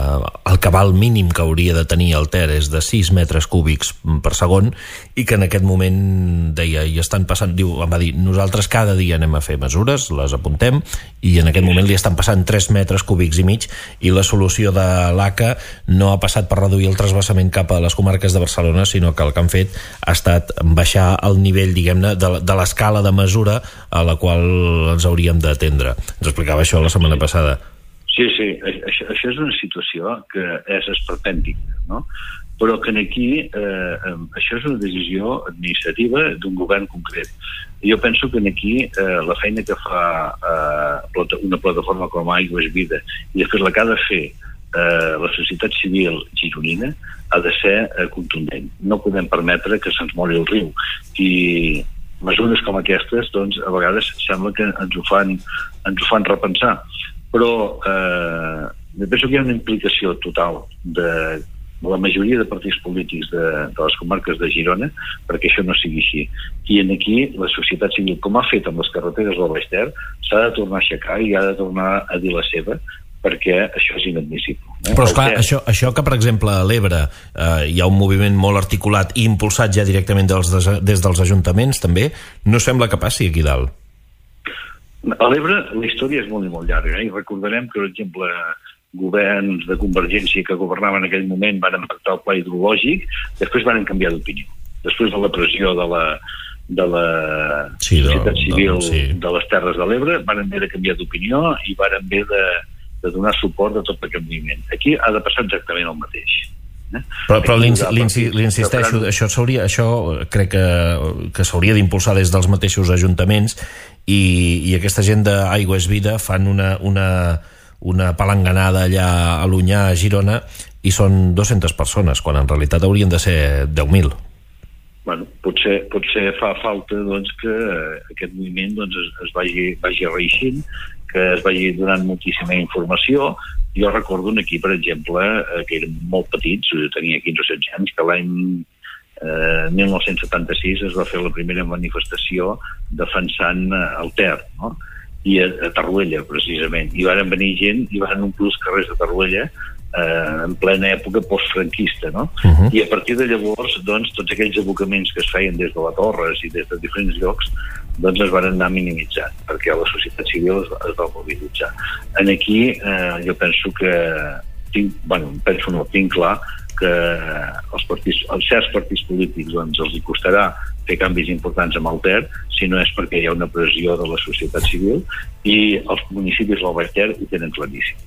el cabal mínim que hauria de tenir el Ter és de sis metres cúbics per segon i que en aquest moment, deia, hi estan passant, diu, em va dir, nosaltres cada dia anem a fer mesures, les apuntem, i en aquest moment li estan passant tres metres cúbics i mig, i la solució de l'A C A no ha passat per reduir el transvasament cap a les comarques de Barcelona, sinó que el que han fet ha estat baixar el nivell, diguem-ne, de, de l'escala de mesura a la qual ens hauríem d'atendre. Ens explicava això la setmana passada. Sí, sí, això, això és una situació que és esperpèntica, no? Però que aquí eh, això és una decisió administrativa d'un govern concret. Jo penso que aquí eh, la feina que fa eh, una plataforma com Aigua és Vida i de fet la que ha de fer eh, la societat civil gironina ha de ser eh, contundent. No podem permetre que se'ns mori el riu i mesures com aquestes doncs, a vegades sembla que ens ho fan, ens ho fan repensar. Però eh, penso que hi ha una implicació total de la majoria de partits polítics de, de les comarques de Girona perquè això no sigui així. I en aquí la societat civil, com ha fet amb les carreteres del Baix Ter, s'ha de tornar a aixecar i ha de tornar a dir la seva, perquè això és inadmissible. Eh? Però esclar, això, això que per exemple a l'Ebre eh, hi ha un moviment molt articulat i impulsat ja directament dels, des dels ajuntaments també, no sembla que passi aquí dalt. A l'Ebre la història és molt i molt llarga, eh? I recordarem que, per exemple, governs de Convergència que governaven en aquell moment van pactar el pla hidrològic, després van canviar d'opinió. Després de la pressió de la, de la sí, societat civil de, sí. de les Terres de l'Ebre van haver de canviar d'opinió i van haver de, de donar suport a tot aquest moviment. Aquí ha de passar exactament el mateix. Però, però l'insisteixo, això, això crec que, que s'hauria d'impulsar des dels mateixos ajuntaments i, i aquesta gent d'Aigua és Vida fan una, una, una palanganada allà a l'Unyà, a Girona, i són dues-centes persones, quan en realitat haurien de ser deu mil. Bueno, potser, potser fa falta doncs, que aquest moviment doncs, es, es vagi, vagi reeixint, que es vagi donant moltíssima informació. Jo recordo aquí, per exemple, que érem molt petits, tenia quinze o setze anys, que l'any eh, mil nou-cents setanta-sis es va fer la primera manifestació defensant el Ter, no? I a, a Torroella, precisament. I van venir gent i van omplir els carrers de Torroella eh, en plena època postfranquista, no? Uh-huh. I a partir de llavors, doncs, tots aquells abocaments que es feien des de la Torres i des de diferents llocs, doncs es van anar minimitzant, perquè la societat civil es, es va mobilitzar. En aquí, eh, jo penso que tinc, bueno, penso no, tinc clar que els partits, els certs partits polítics doncs, els hi costarà fer canvis importants amb el Ter, si no és perquè hi ha una pressió de la societat civil, i els municipis del Baix Ter ho tenen claríssim.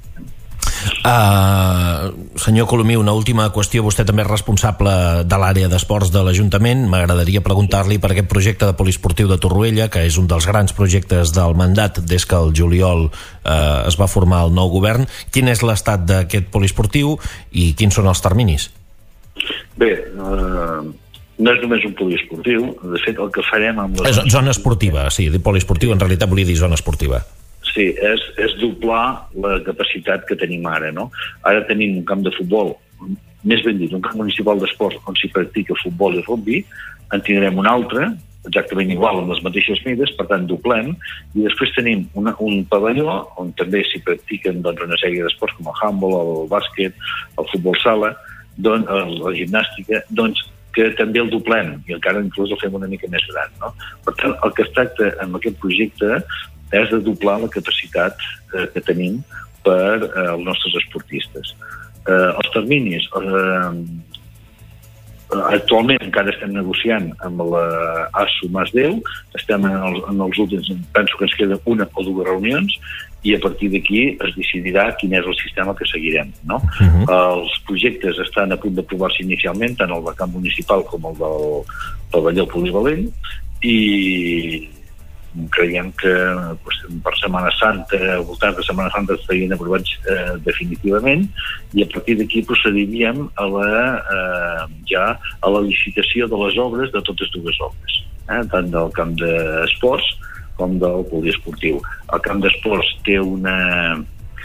Uh, senyor Colomí, una última qüestió. Vostè també és responsable de l'àrea d'esports de l'Ajuntament. M'agradaria preguntar-li per aquest projecte de poliesportiu de Torroella, que és un dels grans projectes del mandat des que el juliol uh, es va formar el nou govern. Quin és l'estat d'aquest poliesportiu i quins són els terminis? Bé, uh, no és només un poliesportiu. De fet, el que farem amb les... És zona esportiva, sí, poliesportiu en realitat volia dir zona esportiva. Sí, és, és doblar la capacitat que tenim ara, no? Ara tenim un camp de futbol, més ben dit, un camp municipal d'esports on s'hi practica futbol i rugby, en tindrem un altre, exactament igual, amb les mateixes mides, per tant, doblem, i després tenim una, un pavelló on també s'hi practiquen doncs, una sèrie d'esports com el handball, el bàsquet, el futbol sala, doncs, la gimnàstica, doncs, que també el doblem, i encara inclús el fem una mica més gran, no? Per tant, el que es tracta amb aquest projecte és de doblar la capacitat eh, que tenim per eh, als nostres esportistes. Eh, els terminis, eh, actualment encara estem negociant amb la ASSO Masdeu, estem en els, en els últims, penso que ens queda una o dues reunions, i a partir d'aquí es decidirà quin és el sistema que seguirem, no? Uh-huh. Els projectes estan a punt d'aprovar-se inicialment, tant el del camp municipal com el del pavelló polivalent, i creiem que pues, per Setmana Santa, al voltant de Setmana Santa estarien aprovats eh, definitivament, i a partir d'aquí procediríem a la, eh, ja a la licitació de les obres de totes dues obres, eh, tant del camp d'esports com del poliesportiu. El camp d'esports té una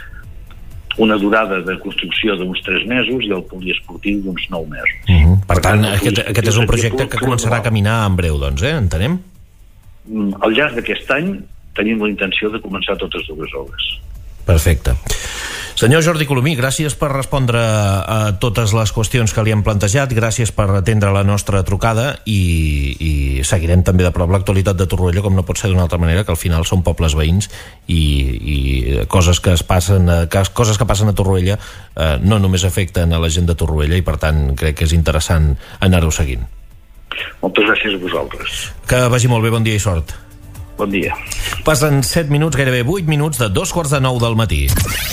una durada de construcció d'uns tres mesos i el poliesportiu d'uns nou mesos. Uh-huh. Per tant, aquest, aquest és un projecte que començarà a caminar en breu, doncs, eh? Entenem? Al llarg d'aquest any tenim la intenció de començar totes dues obres. Perfecte. Senyor Jordi Colomí, gràcies per respondre a totes les qüestions que li hem plantejat, gràcies per atendre la nostra trucada i, i seguirem també de prop l'actualitat de Torroella, com no pot ser d'una altra manera, que al final són pobles veïns i, i coses que es passen que, coses que passen a Torroella eh, no només afecten a la gent de Torroella, i per tant crec que és interessant anar-ho seguint. Moltes gràcies a vosaltres. Que vagi molt bé, bon dia i sort. Bon dia. Passen set minuts, gairebé vuit minuts de dos quarts de nou del matí.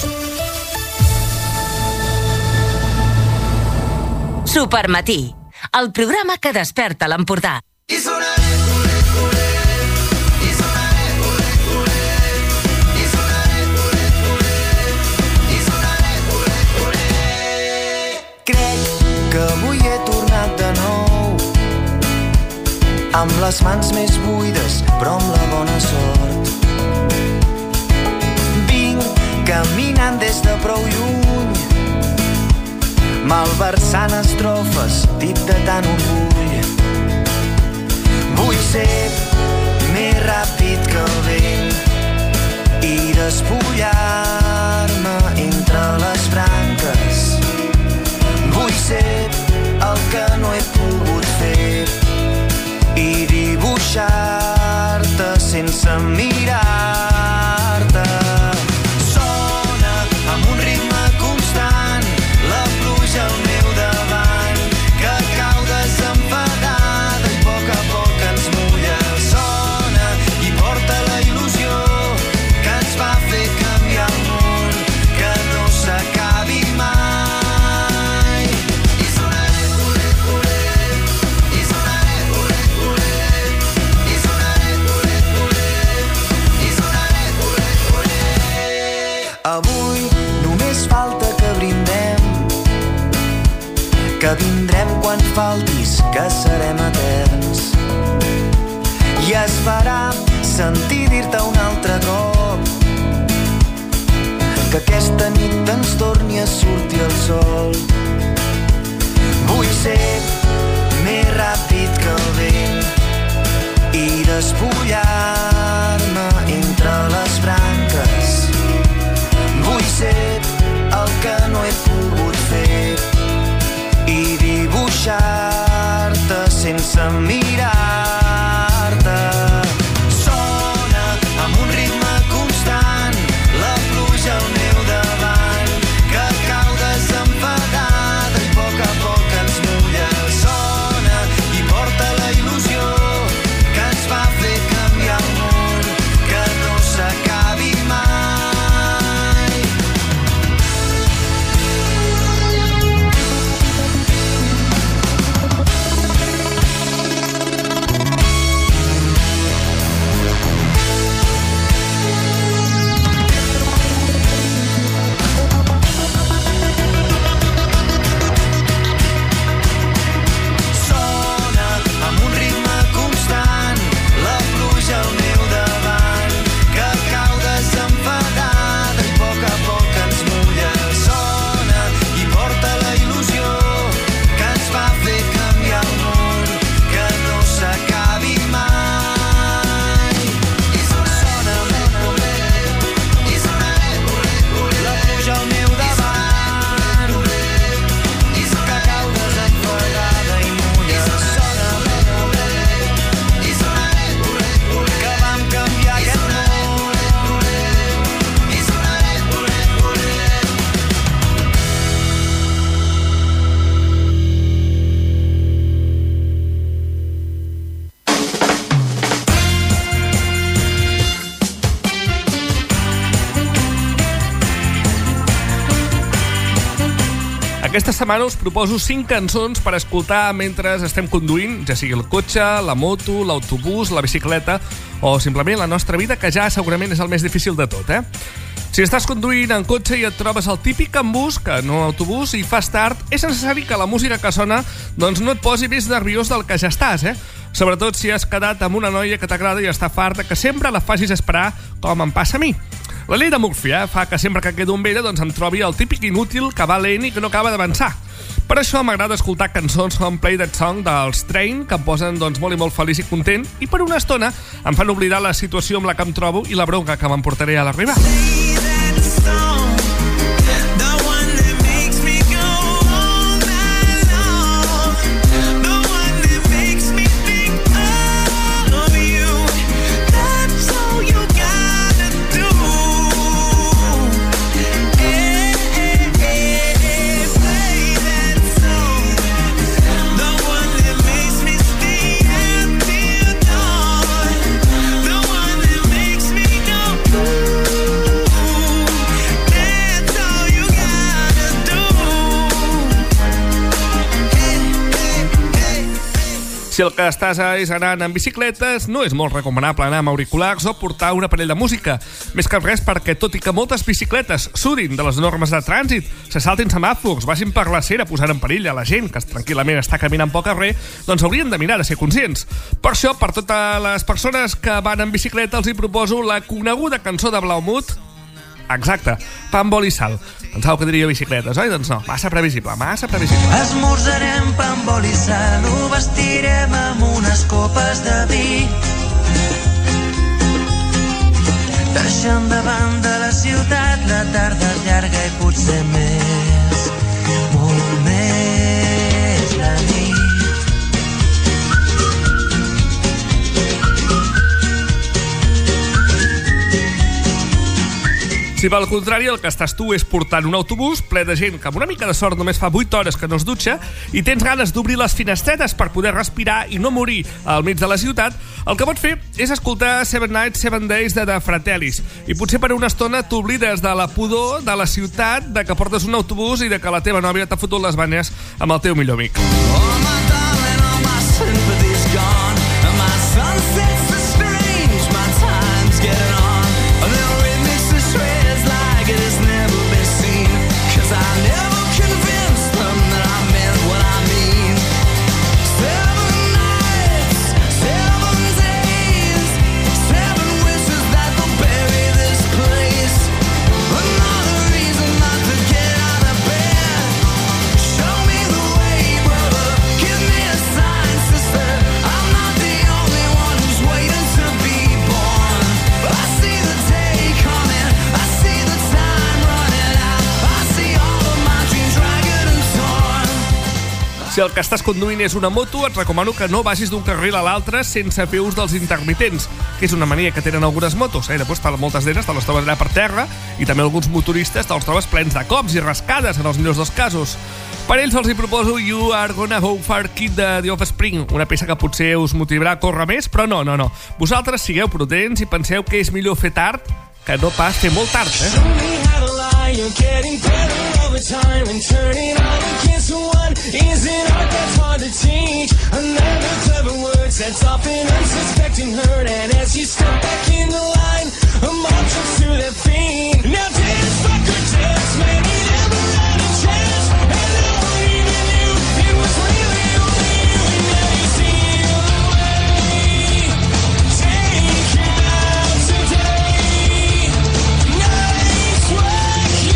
Supermatí, el programa que desperta l'Empordà. Crec que avui he tornat de nou, amb les mans més buides, però amb la bona sort. Vinc caminant des de prou lluny, malversant estrofes, dit de tant orgull. Vull ser més ràpid que el vent i despullar-me entre les branques. Vull ser el que no he pogut fer i dibuixar-te sense mirar-te. Sona amb un ritme constant la pluja al meu davant, que cau desenfadada i a poc a poc ens mulla. Sona i porta la il·lusió que ens va fer canviar el món, avui només falta que brindem, que vindrem quan faltis, que serem eterns. I esperar sentir dir-te un altre cop que aquesta nit ens torni a sortir el sol. Vull ser més ràpid que el vent i despullar-me entre les branques. Vull ser el que no he pogut fer i dibuixar-te sense mirar-te. Sona amb un ritme constant la pluja al meu davant, que cau desenfadada i a poc a poc ens mulla. Sona i porta la il·lusió que ens va fer canviar el món, que no s'acabi mai. Sona amb un ritme constant la pluja al meu davant, que cau desenfadada i a poc a poc ens mulla. Sona i porta la il·lusió que ens va fer canviar el món, que no s'acabi mai. Sona la pluja al meu davant, que cau desenfadada i mulla. Sona que vam canviar aquest món. Aquesta setmana us proposo cinc cançons per escoltar mentre estem conduint, ja sigui el cotxe, la moto, l'autobús, la bicicleta o simplement la nostra vida, que ja segurament és el més difícil de tot, eh? Si estàs conduint en cotxe i et trobes el típic embús, que no autobús, i fas tard, és necessari que la música que sona doncs no et posi més nerviós del que ja estàs, eh? Sobretot si has quedat amb una noia que t'agrada i està farta que sempre la facis esperar, com em passa a mi. La llei de Murphy eh, fa que sempre que quedo amb ella doncs em trobi el típic inútil que va lent i que no acaba d'avançar. Per això m'agrada escoltar cançons com Play That Song dels Train, que em posen doncs, molt i molt feliç i content, i per una estona em fan oblidar la situació amb la que em trobo i la bronca que m'emportaré a l'arribar. Si el que estàs és anant amb bicicletes, no és molt recomanable anar amb auriculars o portar un aparell de música. Més que res perquè, tot i que moltes bicicletes sudin de les normes de trànsit, se saltin semàfors, vagin per la cera posant en perill a la gent que tranquil·lament està caminant pel carrer, doncs haurien de mirar de ser conscients. Per això, per totes les persones que van en bicicleta, els hi proposo la coneguda cançó de Blaumut. Exacte, pa amb oli i sal. Pensàveu que diria bicicletes, oi? Doncs no, massa previsible, massa previsible. Esmorzarem pa amb oli i sal, ho vestirem amb unes copes de vi. Deixant davant de la ciutat, la tarda és llarga i potser més, molt més la nit. Si pel contrari el que estàs tu és portant un autobús ple de gent que amb una mica de sort només fa vuit hores que no es dutxa i tens ganes d'obrir les finestretes per poder respirar i no morir al mig de la ciutat, el que pots fer és escoltar Seven Nights, Seven Days de The Fratellis. I potser per una estona t'oblides de la pudor de la ciutat, de que portes un autobús i de que la teva nòvia t'ha fotut les banyes amb el teu millor amic. Oh, my darling, all my sympathy's gone, and my sunsets are strange, my time's getting on, and they'll remix the shreds like it has never Si el que estàs conduint és una moto, et recomano que no vagis d'un carril a l'altre sense fer ús dels intermitents, que és una mania que tenen algunes motos. Eh? Després, moltes d'elles te les trobes allà per terra i també alguns motoristes te'ls trobes plens de cops i rascades, en els millors dels casos. Per ells els hi proposo You Are Gonna Go Far Kid de The Offspring, una peça que potser us motivarà a córrer més, però no, no, no. Vosaltres sigueu prudents i penseu que és millor fer tard que no pas fer molt tard, eh? You're getting better over time and turning on against one is an art that's hard to teach. Another clever word sets off an unsuspecting hurt, and as you step back in the line, a mob jumps to their feet. Now dance, fucker, dance, man, you never had a chance, and no one even knew it was really only you, and now you see the way. Take it out today. Nice work.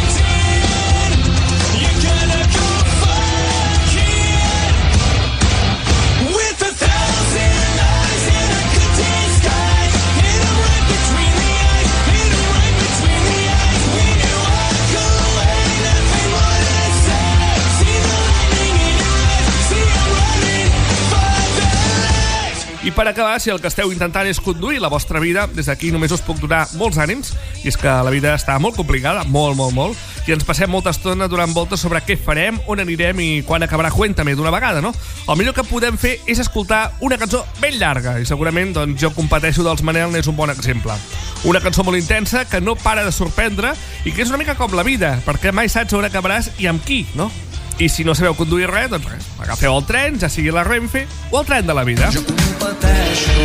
I per acabar, si el que esteu intentant és conduir la vostra vida, des d'aquí només us puc donar molts ànims, i és que la vida està molt complicada, molt, molt, molt, i ens passem molta estona donant voltes sobre què farem, on anirem i quan acabarà Cuéntame d'una vegada, no? El millor que podem fer és escoltar una cançó ben llarga, i segurament doncs, Jo competeixo dels Manel n'és un bon exemple. Una cançó molt intensa que no para de sorprendre i que és una mica com la vida, perquè mai saps on acabaràs i amb qui, no? I si no sabeu conduir res, doncs res, agafeu el tren, ja sigui la Renfe o el tren de la vida. Jo competeixo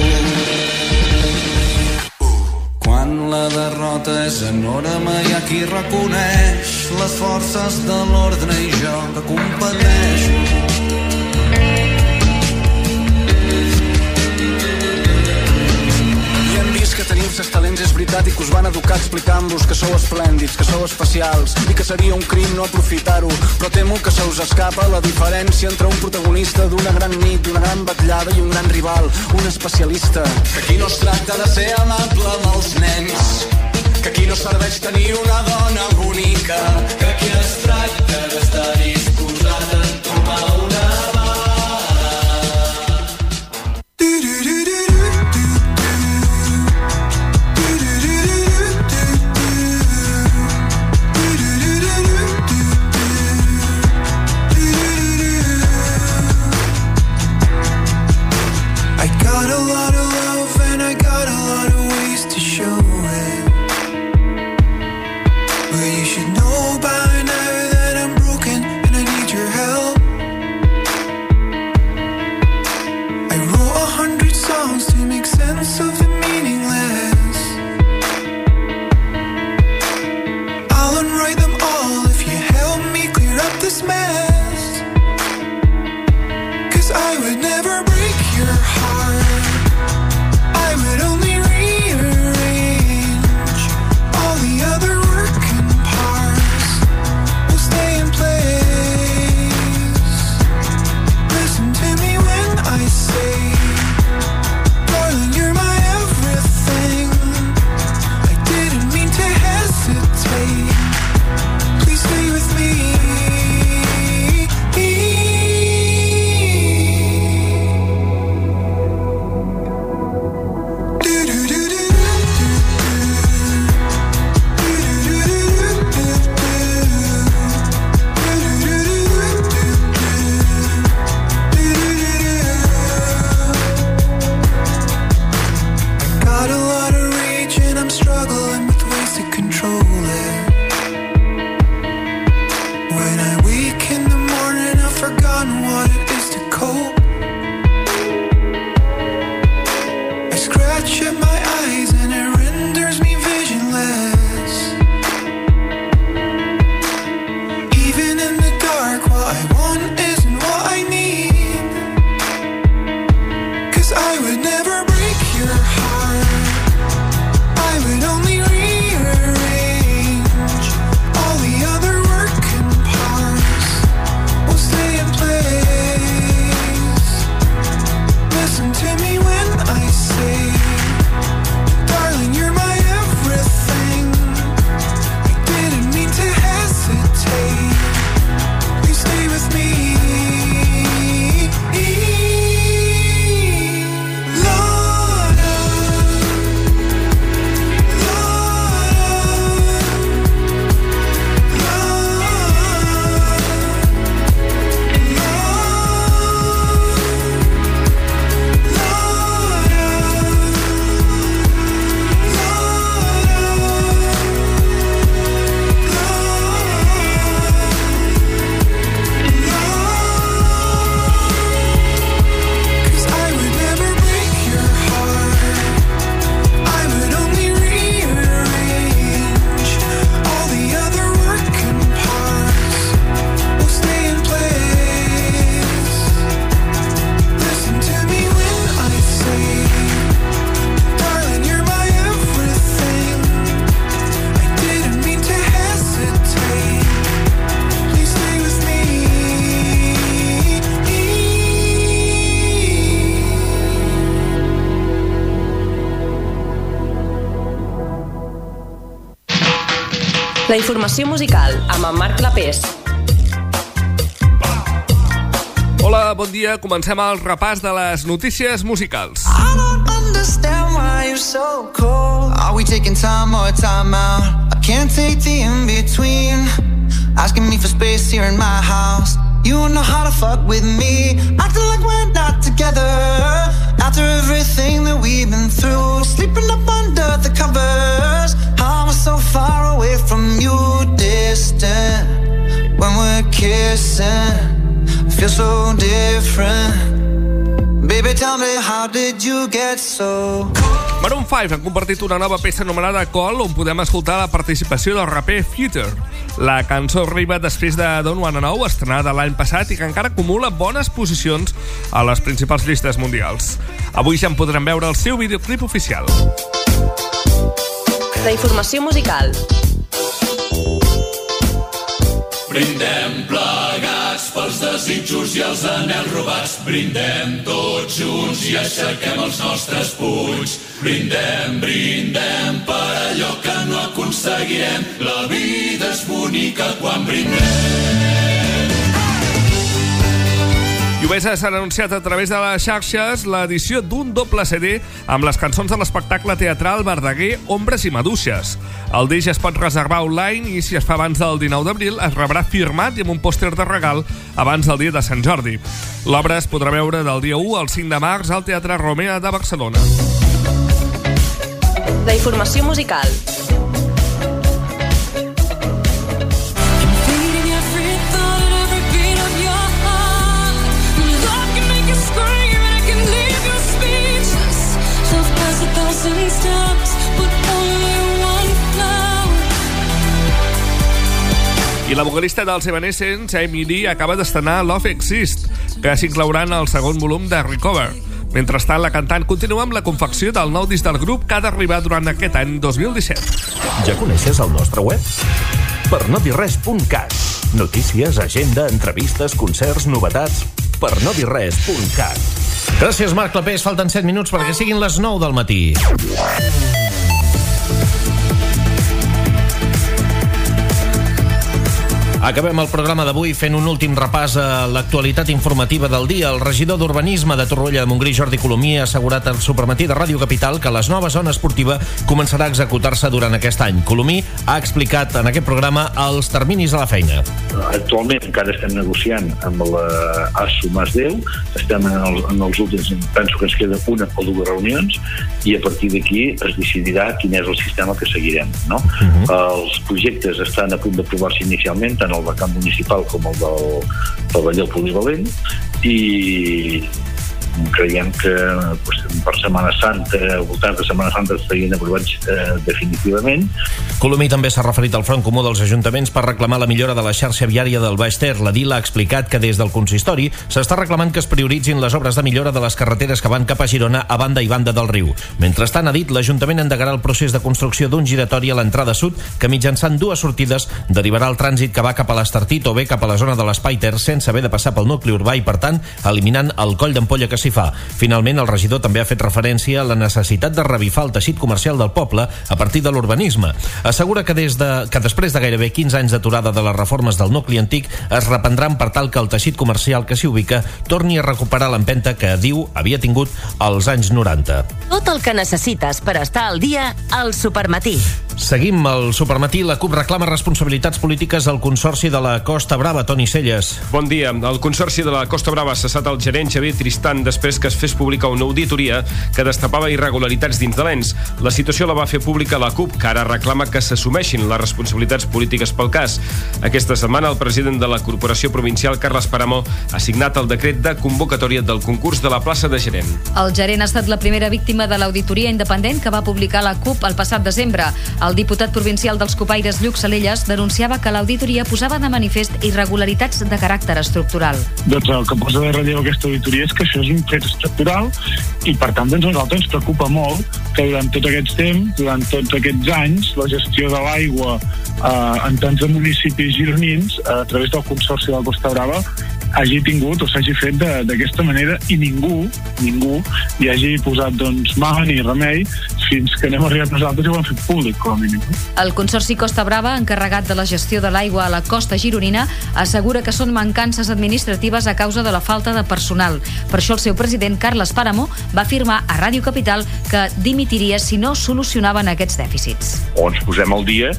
quan la derrota és enorme, hi ha qui reconeix les forces de l'ordre i jo que competeixo. Que teniu certs talents, és veritat, i que us van educar explicant-vos que sou esplèndids, que sou especials i que seria un crim no aprofitar-ho, però temo que se us escapa la diferència entre un protagonista d'una gran nit, d'una gran batllada i un gran rival, un especialista. Que aquí no es tracta de ser amable amb els nens, que aquí no serveix tenir una dona bonica, que aquí es tracta d'estar disposat a tomar una bala. Listen to me when I say La informació musical amb en Marc Clapés. Hola, bon dia. Comencem el repàs de les notícies musicals. I don't understand why you're so cold. Are we taking time or time out? I can't take the in-between. Asking me for space here in my house. You don't know how to fuck with me. Acting like we're not together. After everything that we've been through. Sleeping up under the covers. I'm so far away from you, distant. When we're kissing, feel so different. Baby, tell me, how did you get so cold? Maroon five han compartit una nova peça anomenada Call, on podem escoltar la participació del raper Future. La cançó arriba després de Don't Wanna Know, estrenada l'any passat i que encara acumula bones posicions a les principals llistes mundials. Avui ja en podrem veure el seu videoclip oficial. La informació musical. Brindem plegats pels desitjos i els anels robats. Brindem tots junts i aixequem els nostres punys. Brindem, brindem per allò que no aconseguirem. La vida és bonica quan brindem. Iubesa s'ha anunciat a través de les xarxes l'edició d'un doble C D amb les cançons de l'espectacle teatral Verdaguer, Ombres i Maduixes. El disc es pot reservar online i si es fa abans del dinou d'abril es rebrà firmat i amb un pòster de regal abans del dia de Sant Jordi. L'obra es podrà veure del dia u al cinc de març al Teatre Romea de Barcelona. La informació musical. I la vocalista dels Evanescence, Amy Lee, acaba d'estrenar Love Exists, que s'inclourà en el segon volum de Recover. Mentrestant, la cantant continua amb la confecció del nou disc del grup que ha d'arribar durant aquest any dos mil disset. Ja coneixes el nostre web? per no dir res punt cat. Notícies, agenda, entrevistes, concerts, novetats... per no dir res punt cat. Gràcies, Marc Clapés. Falten set minuts perquè siguin les nou del matí. Acabem el programa d'avui fent un últim repàs a l'actualitat informativa del dia. El regidor d'Urbanisme de Torroella de Montgrí, Jordi Colomí, ha assegurat al Supermatí de Ràdio Capital que la nova zona esportiva començarà a executar-se durant aquest any. Colomí ha explicat en aquest programa els terminis de la feina. Actualment encara estem negociant amb la ASO Mas deu, estem en els, en els últims, penso que ens queda una o dues reunions, i a partir d'aquí es decidirà quin és el sistema que seguirem. No? Uh-huh. Els projectes estan a punt d'aprovar-se inicialment, tant el vacant municipal com el del pavelló polivalent, i creiem que pues, per Setmana Santa, al voltant de Setmana Santa estarien aprovats eh, definitivament. Colomí també s'ha referit al Front Comú dels Ajuntaments per reclamar la millora de la xarxa viària del Baix Ter. La D I L ha explicat que des del consistori s'està reclamant que es prioritzin les obres de millora de les carreteres que van cap a Girona a banda i banda del riu. Mentrestant, ha dit, l'Ajuntament endegarà el procés de construcció d'un giratori a l'entrada sud que mitjançant dues sortides derivarà el trànsit que va cap a l'Estartit o bé cap a la zona de l'Espai Ter sense haver de passar pel nucli urbà i, per tant, eliminant el coll d'ampolla que s'hi fa. Finalment, el regidor també ha fet referència a la necessitat de revifar el teixit comercial del poble a partir de l'urbanisme. Assegura que, des de, que després de gairebé quinze anys d'aturada de les reformes del nucli antic es reprendran per tal que el teixit comercial que s'hi ubica torni a recuperar l'empenta que, diu, havia tingut als anys noranta. Tot el que necessites per estar al dia al Supermatí. Seguim al Supermatí. La CUP reclama responsabilitats polítiques al Consorci de la Costa Brava. Toni Celles. Bon dia. El Consorci de la Costa Brava ha cessat el gerent Xavier Tristan després que es fes pública una auditoria que destapava irregularitats dins de l'ens. La situació la va fer pública la CUP, que ara reclama que s'assumeixin les responsabilitats polítiques pel cas. Aquesta setmana el president de la Corporació Provincial, Carles Paramo, ha signat el decret de convocatòria del concurs de la plaça de gerent. El gerent ha estat la primera víctima de l'auditoria independent que va publicar la CUP el passat desembre. El diputat provincial dels Copaires, Lluc Salelles, denunciava que l'auditoria posava de manifest irregularitats de caràcter estructural. Doncs el que posa de relleu aquesta auditoria és que això és un fet estructural i, per tant, doncs, a nosaltres ens preocupa molt que durant tot aquest temps, durant tots aquests anys, la gestió de l'aigua eh, en tants de municipis gironins, a través del Consorci de la Costa Brava, hagi tingut o s'hagi fet d'aquesta manera i ningú, ningú hi hagi posat doncs, mà ni remei fins que n'hem arribat nosaltres i ho hem fet públic, com a mínim. El Consorci Costa Brava, encarregat de la gestió de l'aigua a la costa gironina, assegura que són mancances administratives a causa de la falta de personal. Per això el seu president, Carles Páramo, va afirmar a Ràdio Capital que dimitiria si no solucionaven aquests dèficits. O ens posem al dia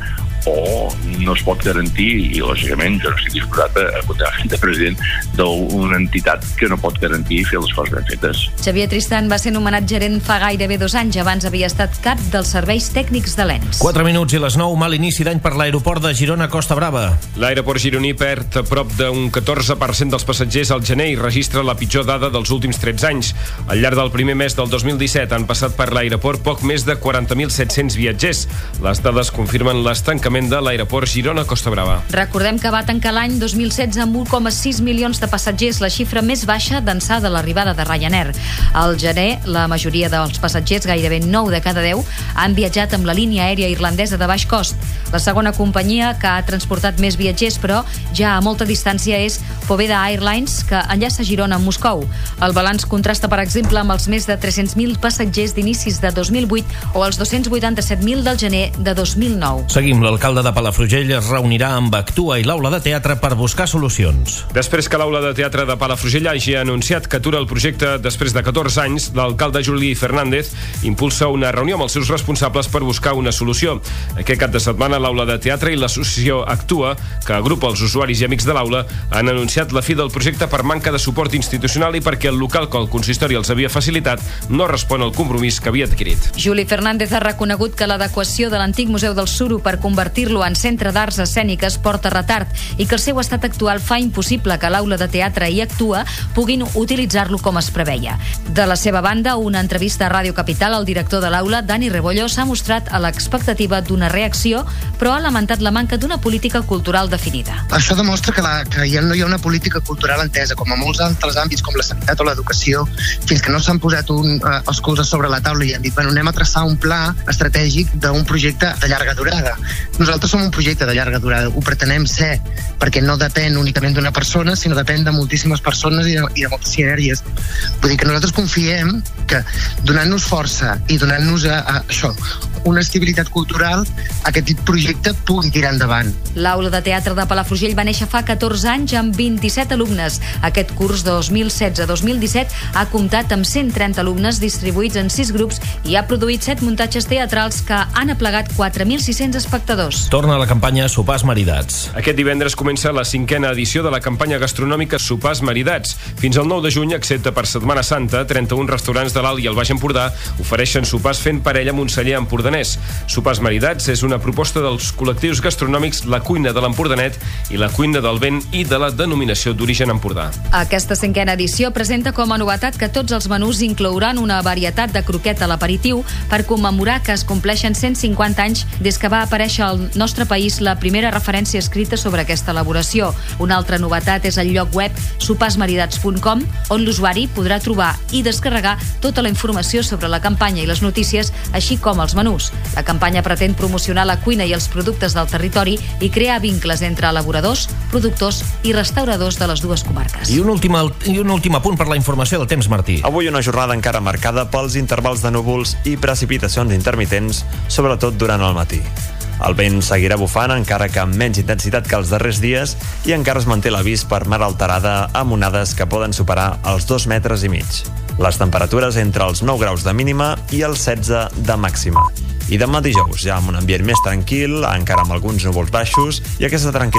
o no es pot garantir, i lògicament jo no estic disposat a continuar fent de president d'una entitat que no pot garantir fer les coses ben fetes. Xavier Tristan va ser nomenat gerent fa gairebé dos anys, abans havia estat cap dels serveis tècnics de l'E N S. Quatre minuts i les nou, mal inici d'any per l'aeroport de Girona Costa Brava. L'aeroport gironí perd a prop d'un catorze per cent dels passatgers al gener i registra la pitjor dada dels últims tretze anys. Al llarg del primer mes del dos mil disset han passat per l'aeroport poc més de quaranta mil set-cents viatgers. Les dades confirmen l'estancament de l'aeroport Girona-Costa Brava. Recordem que va tancar l'any dos mil setze amb un coma sis milions de passatgers, la xifra més baixa d'ençà de l'arribada de Ryanair. Al gener, la majoria dels passatgers, gairebé nou de cada deu, han viatjat amb la línia aèria irlandesa de baix cost. La segona companyia que ha transportat més viatgers, però ja a molta distància, és Poveda Airlines, que enllaça Girona amb Moscou. El balanç contrasta, per exemple, amb els més de tres-cents mil passatgers d'inicis de dos mil vuit o els dos-cents vuitanta-set mil del gener de dos mil nou. Seguim. L'alcalde de Palafrugell es reunirà amb Actua i l'Aula de Teatre per buscar solucions. Després que l'Aula de Teatre de Palafrugell hagi anunciat que atura el projecte després de catorze anys, l'alcalde Juli Fernández impulsa una reunió amb els seus responsables per buscar una solució. Aquest cap de setmana l'Aula de Teatre i l'associació Actua, que agrupa els usuaris i amics de l'aula, han anunciat la fi del projecte per manca de suport institucional i perquè el local que el consistori els havia facilitat no respon al compromís que havia adquirit. Juli Fernández ha reconegut que l'adequació de l'antic Museu del Suro per convertir-lo en centre d'arts escèniques porta retard i que el seu estat actual fa impossible que l'Aula de Teatre i Actua puguin utilitzar-lo com es preveia. De la seva banda, una entrevista a Ràdio Capital, el director de l'aula, Dani Rebollo, s'ha mostrat a l'expectativa d'una reacció, però ha lamentat la manca d'una política cultural definida. Això demostra que, la, que ja no hi ha una política cultural entesa, com a molts altres àmbits com la sanitat o l'educació, fins que no s'han posat un, eh, els colzes sobre la taula i han dit, bueno, anem a traçar un pla estratègic d'un projecte de llarga durada. Nosaltres som un projecte de llarga durada, ho pretenem ser, perquè no depèn únicament d'una persona, sinó depèn de moltíssimes persones i de, i de moltes sinergies. Vull dir que nosaltres confiem que donant-nos força i donant-nos a, a això, una estabilitat cultural, aquest projecte pugui tirar endavant. L'Aula de Teatre de Palafrugell va néixer fa catorze anys amb vint-i-set alumnes. Aquest curs dos mil setze dos mil disset ha comptat amb cent trenta alumnes distribuïts en sis grups i ha produït set muntatges teatrals que han aplegat quatre mil sis-cents espectadors. Torna a la campanya Sopars Maridats. Aquest divendres comença la cinquena edició de la campanya gastronòmica Sopars Maridats. Fins al nou de juny, excepte per Setmana Santa, trenta-un restaurants de l'Alt i el Baix Empordà ofereixen sopars fent parella amb un celler empordanès. Sopars Maridats és una proposta dels col·lectius gastronòmics La Cuina de l'Empordanet i La Cuina del Vent i de la denominació d'origen Empordà. Aquesta cinquena edició presenta com a novetat que tots els menús inclouran una varietat de croquet a l'aperitiu per commemorar que es compleixen cent cinquanta anys des que va aparèixer al nostre país la primera referència escrita sobre aquesta elaboració. Una altra novetat és el lloc web sopars maridats punt com, on l'usuari podrà trobar i descarregar tota la informació sobre la campanya i les notícies, així com els menús. La campanya pretén promocionar la cuina i els productes del territori i crear vincles entre elaboradors, productors i restauradors de les dues comarques. I un últim, i un últim apunt per la informació del temps, Martí. Avui una jornada encara marcada pels intervals de núvols i precipitacions intermitents, sobretot durant el matí. El vent seguirà bufant, encara que amb menys intensitat que els darrers dies, i encara es manté l'avís per mar alterada amb onades que poden superar els dos metres i mig. Les temperatures entre els nou graus de mínima i els setze de màxima. I demà dijous, ja amb un ambient més tranquil, encara amb alguns núvols baixos, i aquesta tranquil·litat